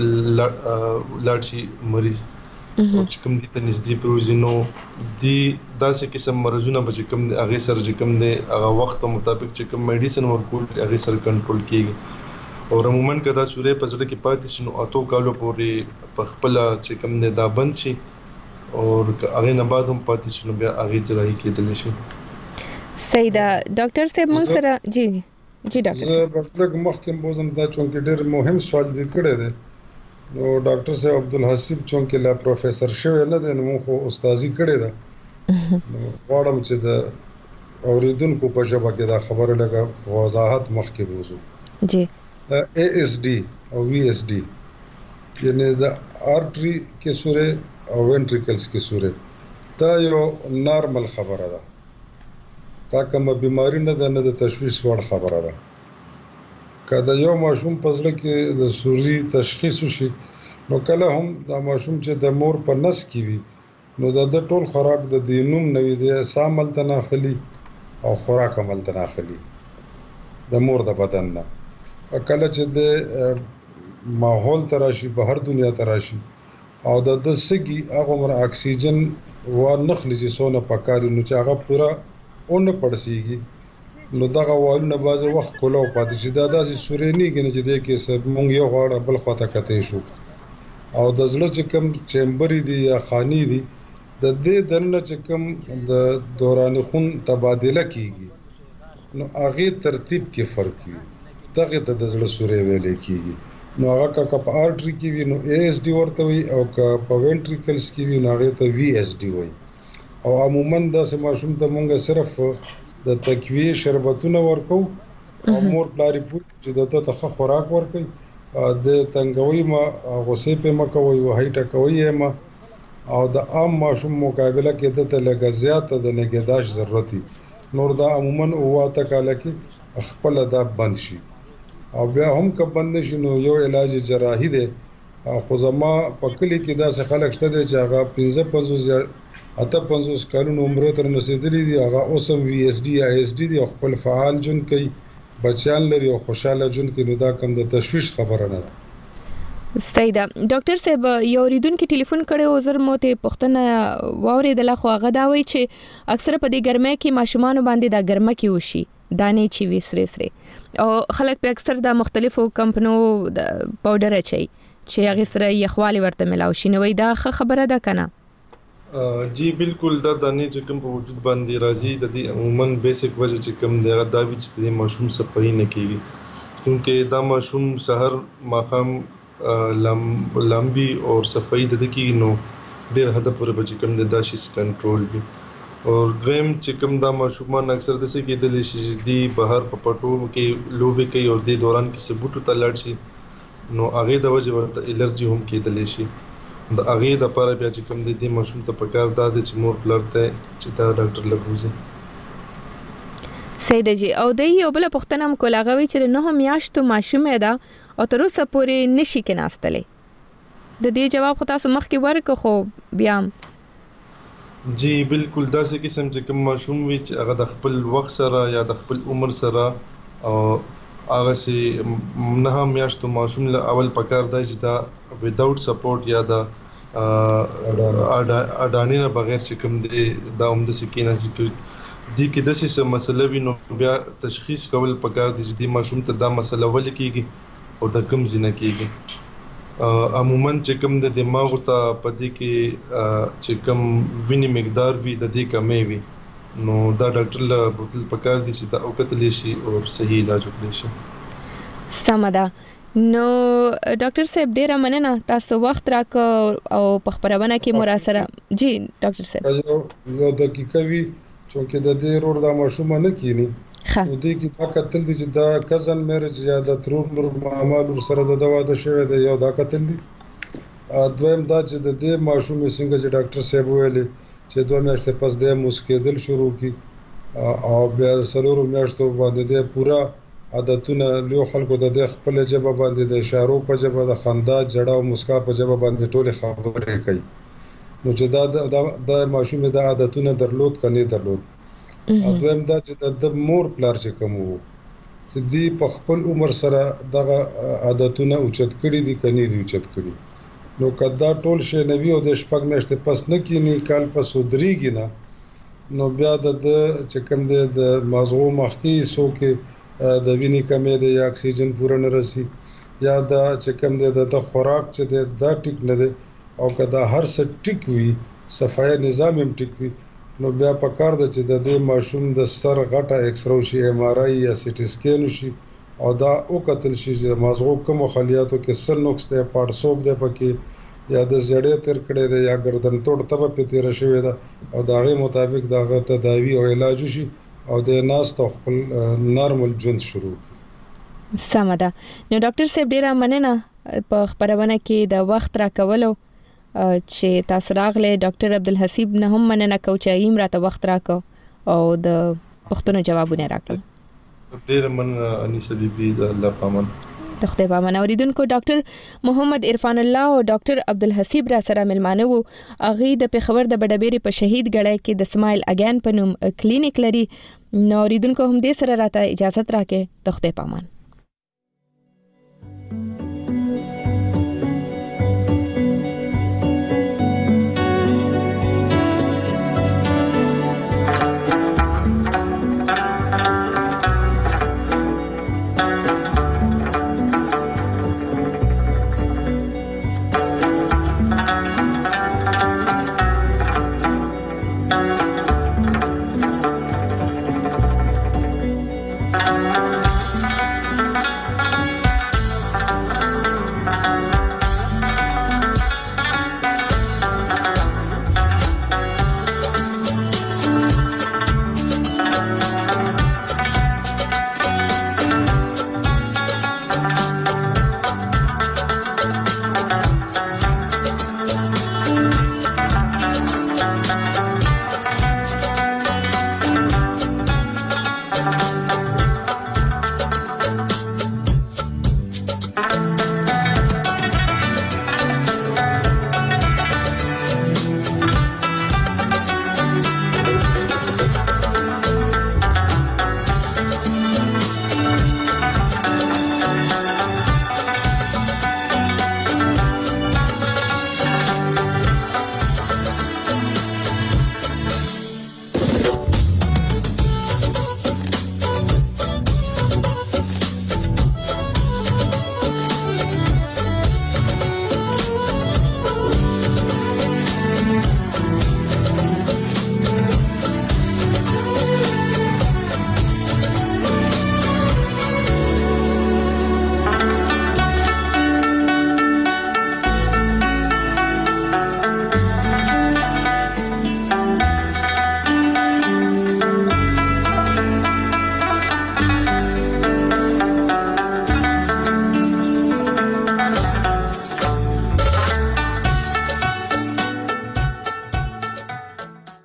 شي مریض او چې کوم دي ته نږدې پروزي نو دی داسې قسم مرزونه به چې کوم دی هغه سره چې کوم دی هغه وخت مطابق چې کوم میډیسن ورکول هغه سره کنټرول کیږي. او عموما کدا سورې په ځړه کې پاتې شي نو اتو کالو پورې په خپل چې کوم نه دا بند شي او هغه نه بعد هم پاتې شي نو بیا هغه جراحي کېدل شي. سیدا ډاکټر صاحب موږ سره جی ډاکټر زه په مخکې بوزم دا چونکه ډېر مهم سوال ذکر دی نو ډاکټر صاحب عبدالحسیب چونکه لا پروفیسور شوی نه دی نو خو استادي کړی دا غواړم چې د اوریدونکو په ژبه کې دا خبره لګه وضاحت مخکې بوزو. جی ASD او VSD یعنی د آرټری کې سورې او وینټریکلز کې سورې دا یو نارمل خبره ده. دا کومه بیماری نه ده نه د تشویش وړ خبره ده. کله یو ماشوم په ځل کې د سوري تشخیص وشي نو کله هم دا ماشوم چې د مور په نس کې وي نو د ټول خوراک د دینوم نوې دی سامل تناخلي او خوراک عمل تناخلي د مور د بدن نه. کله چې د ماحول تراشي بهر دنیا تراشي او د سګي هغه مر اکسیجن و نخلي چې سونه پکاري نو چې هغه پورا اون پړسيږي نو دغه والونه بعض وخت کولو پاتې شي دا داسې سورې نه کېږي چې د کې سب مونږ یو غاړه بل خواته کته شو او د زړه چې کوم چیمبر دي یا خاني دي د دې دنه چې کوم د دوران خون تبادله کیږي نو هغه ترتیب کې فرق وي دغه ته د زړه سورې ویلې کیږي. نو هغه کا په آرټری کې وي نو ASD ورته وي او کا په وینټریکلز کې وي نو هغه ته VSD وي. او عموما دا سماشوم ته مونږ صرف د تقویه شربتونه ورکو او مور پلاری پوه چې دته ته خوراک ورکي د تنګوي ما غصې په مکوي او هیټه کوي ما او د عام ماشوم مقابله کې ته لږه زیاته د نگهداشت ضرورت نور دا عموما واته کاله کې خپل دا بند شي او بیا هم که بند شي نو یو علاج جراحي دی. خو زما په کلی کې دا څه خلک شته چې هغه 55 یا 58 کلونو عمر تر رسیدلی دي هغه اوسم VSD یا ASD دی خپل فعال جون کوي بچیان لري او خوشاله جون کې نو دا کم د تشویش خبره نه ده. سیدا ډاکټر صاحب یو ریدونکو ټلیفون کړي او زر موته پښتنه واوریدل خو هغه دا وایي چې اکثر په دې ګرمه کې ماشومان باندې دا ګرمه کې وشي دانې چې وسره او خلک په اکثر د مختلفو کمپنو پاوډر اچي چې هغه سره یخوالي ورته ملاو شي نو دا خبره ده کنه. جی بالکل دا دانې چې کوم په وجود باندې راځي د دې عموما بیسیک وجه چې کوم دی دا وی چې د ماشوم صفائی نه کیږي کیونکه دا ماشوم سحر ماقام لامبي او صفائی د کې نو ډېر حد پورې بچ کوم د داشي کنټرول وي. او دویم چې کوم دا ماشومان اکثر د څه کېدل شي دی بهر په پټو کې لوبي کوي او د دوران کې سبوټو ته لاړ شي نو هغه د وجه ورته الرجی هم کېدل شي د اغه د لپاره بیا چې کوم دي ماشوم ته پکار دا چې مور پلار ته چې دا ډاکټر لګوزي. سید جی او د یو بل پښتنه م کولاغوي چې نه میاشتو ماشومه ده او تر اوسه پورې نشي کې ناستلې. د دې جواب خو تاسو مخکې ورکړو خو بیا جی بالکل داسې قسم چې کوم ماشوم وي چې هغه د خپل وخت سره یا د خپل عمر سره او هغه سي نه میاشتو ماشوم له اول پکار دی چې دا وداوت سپورټ یا دا اډانینه بغیر چې کوم دی دا هم د سکینه ذکر دي کې د څه مسله وي نو بیا تشخیص کول پکار دي چې د ماشوم ته دا مسله ول کېږي او د کوم ځینه کېږي. عموما چې کوم د دماغ ته پدې کې چې کوم ویني مقدار وي د دې کمې وي نو دا ډاکټر له بوتل پکار دي چې دا او کتلی شي او صحیح علاج وکړي شي. سمدا نو ډاکټر صاحب ډیره مننه تاسو وخت راک او په خبرونه کې مراسله. جی ډاکټر صاحب یو دقیقه وی چې د دې رور د ماشوم نه کینی نو دې کې دا قتل دي چې دا کزن میرج یا د ترور نور معامل سره د دوا د شوی دی یو دا قتل دي. دویم دا چې د دې ماشوم څنګه چې ډاکټر صاحب ویلي چې 2 میاشتې پس د مسکیدل شروع کی او بیا سلور میاشتو باندې د پورا عادتونه له خلکو د خپل جبه باندې د اشارو په جبه د خندا جړه او مسکا په جبه باندې ټول خبرې کوي نو چې دا ماشوم د عادتونه درلود کني درلود. دویم دا چې د مور پلار چې کوم وو چې دی په خپل عمر سره دغه عادتونه اوچت کړي دي کني دي اوچت کړي نو کدا ټول شی نوی او د شپږ میاشتې پس نه کینی کال پس ودرېږي نه نو بیا د چې کوم د مازغو مخکې سو کې د وینې کمې د یا اکسیجن پوره نه رسی یا دا چې کوم د خوراک چې دا ټیک نه دی او کدا هر څه ټیک وي صفای نظام هم ټیک وي نو بیا پکار د چې د دې ماشوم د سر غټه ایکس رو شي ایم آر آی یا سی ټی سکین شي او دا او قتل شي چې مازغو کوم خلیاتو کې سر نقص ته پارسوب ده پکې یا د زړې تر کړه ده یا گردن توړ تبه په تیر شوی ده او داغه مطابق داغه تداوی او علاج شي او د ناس ته خپل نارمل ژوند شروع. سمدا نو ډاکټر صاحب ډیره مننه په خبرونه کې د وخت را کولو چې تاسو راغله. ډاکټر عبدالحسیب نه هم مننه کو چې ایم راته وخت راکو او د پښتنو جوابونه راکړل. ډیر مننه انیسه بیبي د الله پامن تخته پامن. اوریدونکو ډاکټر محمد عرفان الله او ډاکټر عبدالحسیب را سره ملمانه وو. اغه د پیښور د بډبېری په شهید غړای کې د سمایل اگین په نوم کلینیک لري. نو اوریدونکو هم دې سره راته اجازه راکې. تخته پامن.